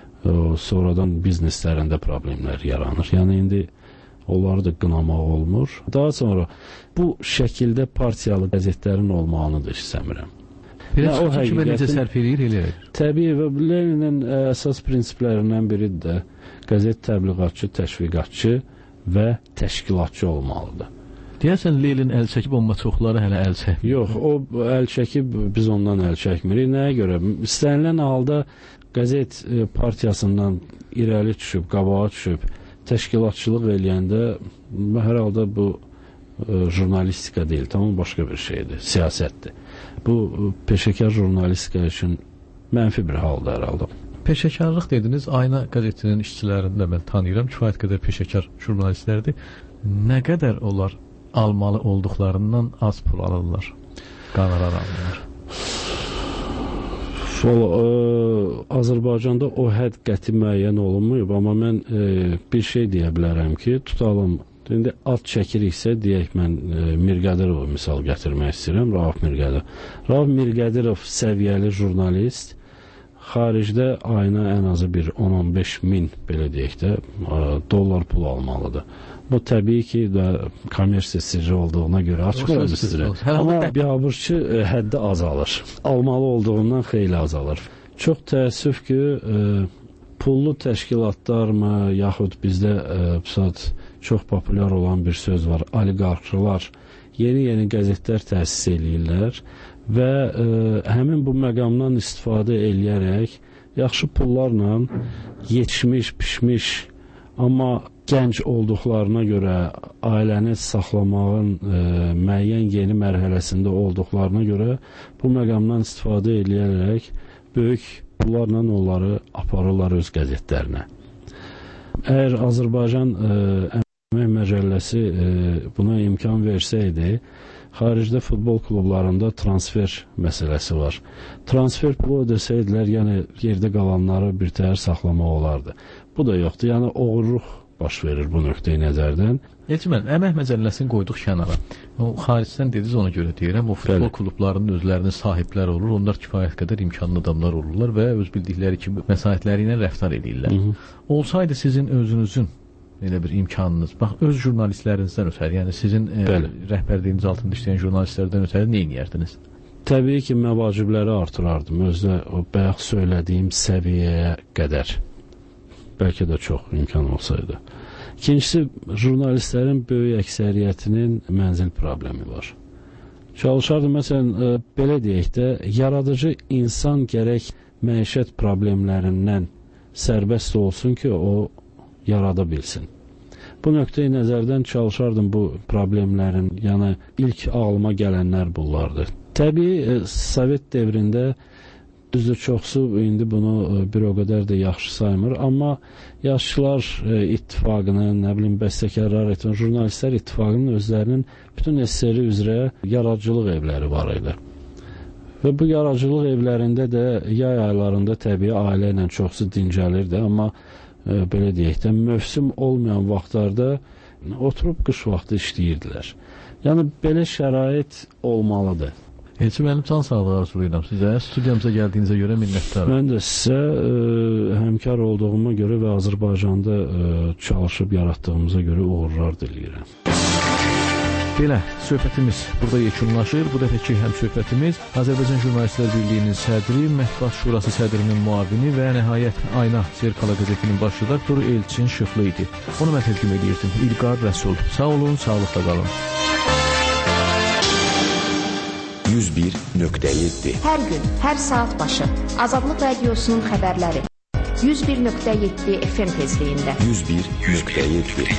sonradan bizneslərində problemlər yaranır. Yəni indi onları da qınamaq olmur. Daha sonra bu şəkildə partiyalı qəzetlərin olmağını da istəmirəm. Biraz kimi necə sərf edir, elə edir. Təbii və Leninin əsas prinsiplərindən biri də qəzet təbliğatçı, təşviqatçı və təşkilatçı olmalıdır. Deyəsən Lenin əl çəkib, amma çoxları hələ əl çəkmir. Yox, o əl çəkib, biz ondan əl çəkmirik. Nəyə görə? İstənilən halda qəzet partiyasından irəli düşüb, qabağa düşüb, təşkilatçılıq eləyəndə hər halda bu jurnalistika deyil, tamam başqa bir şeydir, siyasətdir. Bu peşəkar jurnalistika üçün mənfi bir haldır hər halda. Peşəkarlıq dediniz, Ayna qəzetinin işçilərini də mən tanıyıram, kifayət qədər peşəkar jurnalistlərdir. Nə qədər onlar almalı olduqlarından az pul alırlar, qanarar alırlar? Azərbaycanda o hədd qəti müəyyən olunmuyub, amma mən bir şey deyə bilərəm ki, tutalım, indi ad çəkiriksə, deyək mən Mirqədirovu misal gətirmək istəyirəm, Rauf Mirqədirov. Rauf Mirqədirov səviyyəli jurnalist, xaricdə ayına ən azı bir 10-15 min, belə deyək də, dollar pul almalıdır. Bu təbii ki, kommersiya sirri olduğuna görə açmıram sizə. Amma biabırçı həddi azalır. Almalı olduğundan xeyli azalır. Çox təəssüf ki, pullu təşkilatlar mı, yaxud bizdə çox populyar olan bir söz var, oliqarxlar yeni qəzetlər təsis eləyirlər və həmin bu məqamdan istifadə eləyərək yaxşı pullarla yetişmiş, pişmiş, amma gənc olduqlarına görə ailəni saxlamağın müəyyən yeni mərhələsində olduqlarına görə bu məqamdan istifadə eləyərək böyük pullarla onları aparırlar öz qəzetlərinə. Əgər Azərbaycan Əmək Məcəlləsi buna imkan versəydi, xaricdə futbol klublarında transfer məsələsi var. Transfer pulu ödəsəydilər, yəni yerdə qalanları birtəhər saxlamaq olardı. Bu da yoxdur, yəni oğurluq baş verir bu nöqteyi nəzərdən. Elçimən, Əmək Məcəlləsini qoyduq kənara. O xaricdən dediniz, ona görə deyirəm, o futbol klublarının özlərinin sahibləri olur, onlar kifayət qədər imkanlı adamlar olurlar və öz bildikləri kimi məsahətləri ilə rəftar edirlər. Olsaydı sizin özünüzün elə bir imkanınız, bax, öz jurnalistlərinizdən ötəri, yəni sizin rəhbərliyiniz altında işləyən jurnalistlərdən ötəri nə edərdiniz? Təbii ki, məvacibləri artırardım, özdə o bayaq söylədiyim səviyyəyə qədər. Bəlkə də çox imkan olsaydı. İkincisi, jurnalistlərin böyük əksəriyyətinin mənzil problemi var. Çalışardım, məsələn, belə deyək də, yaradıcı insan gərək məişət problemlərindən sərbəst olsun ki, o yarada bilsin. Bu nöqteyi nəzərdən çalışardım bu problemlərin, yəni ilk ağlıma gələnlər bunlardır. Təbii, Sovet devrində düzdür, çoxsu indi bunu bir o qədər də yaxşı saymır, amma Yaşlılar İttifaqının, nə bilim, bəstəkarlar etmə, jurnalistlər İttifaqının özlərinin bütün SSR üzrə yaradıcılıq evləri var idi. Və bu yaradıcılıq evlərində də yay aylarında təbii ailə ilə çoxsu dincəlirdi, amma belə deyək də, mövsüm olmayan vaxtlarda oturub qış vaxtı işləyirdilər. Yəni belə şərait olmalıdır. Heç mənim can sağlığı arzulayıram sizə. Studiyamıza gəldiyinizə görə minnətdaram. Mən də sizə həmkar olduğuma görə və Azərbaycanda çalışıb yaratdığımıza görə uğurlar diləyirəm. Belə, söhbətimiz burada yekunlaşır. Bu dəfəki həmsöhbətimiz Azərbaycan Jurnalistlər Birliyinin sədri, Mətbuat Şurası sədrinin müavini və nəhayət Ayna Zerkala qəzetinin baş redaktoru Elçin Şıxlı idi. Onu mən təqdim edirdim. İlqar Rəsul. Sağ olun, sağlıqla qalın. 101.7 Hər gün, hər saat başı Azadlıq Radiosunun xəbərləri 101.7 FM tezliyində 101.7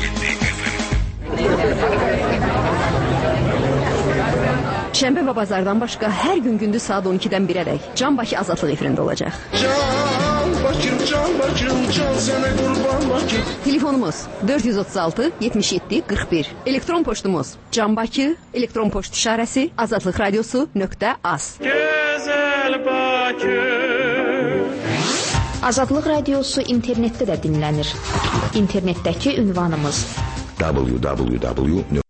Şənbə və bazardan başqa hər gün gündüz saat 12-dən 1-ədək Can Bakı Azadlıq efirində olacaq. Can Bakım, can sənə qurban Bakım. Telefonumuz 436 77 41. Elektron poçtumuz canbakı, elektron poçt işarəsi azadlıqradiosu.az. Gözəl Bakı. Azadlıq Radiosu internetdə də dinlənir. İnternetdəki ünvanımız www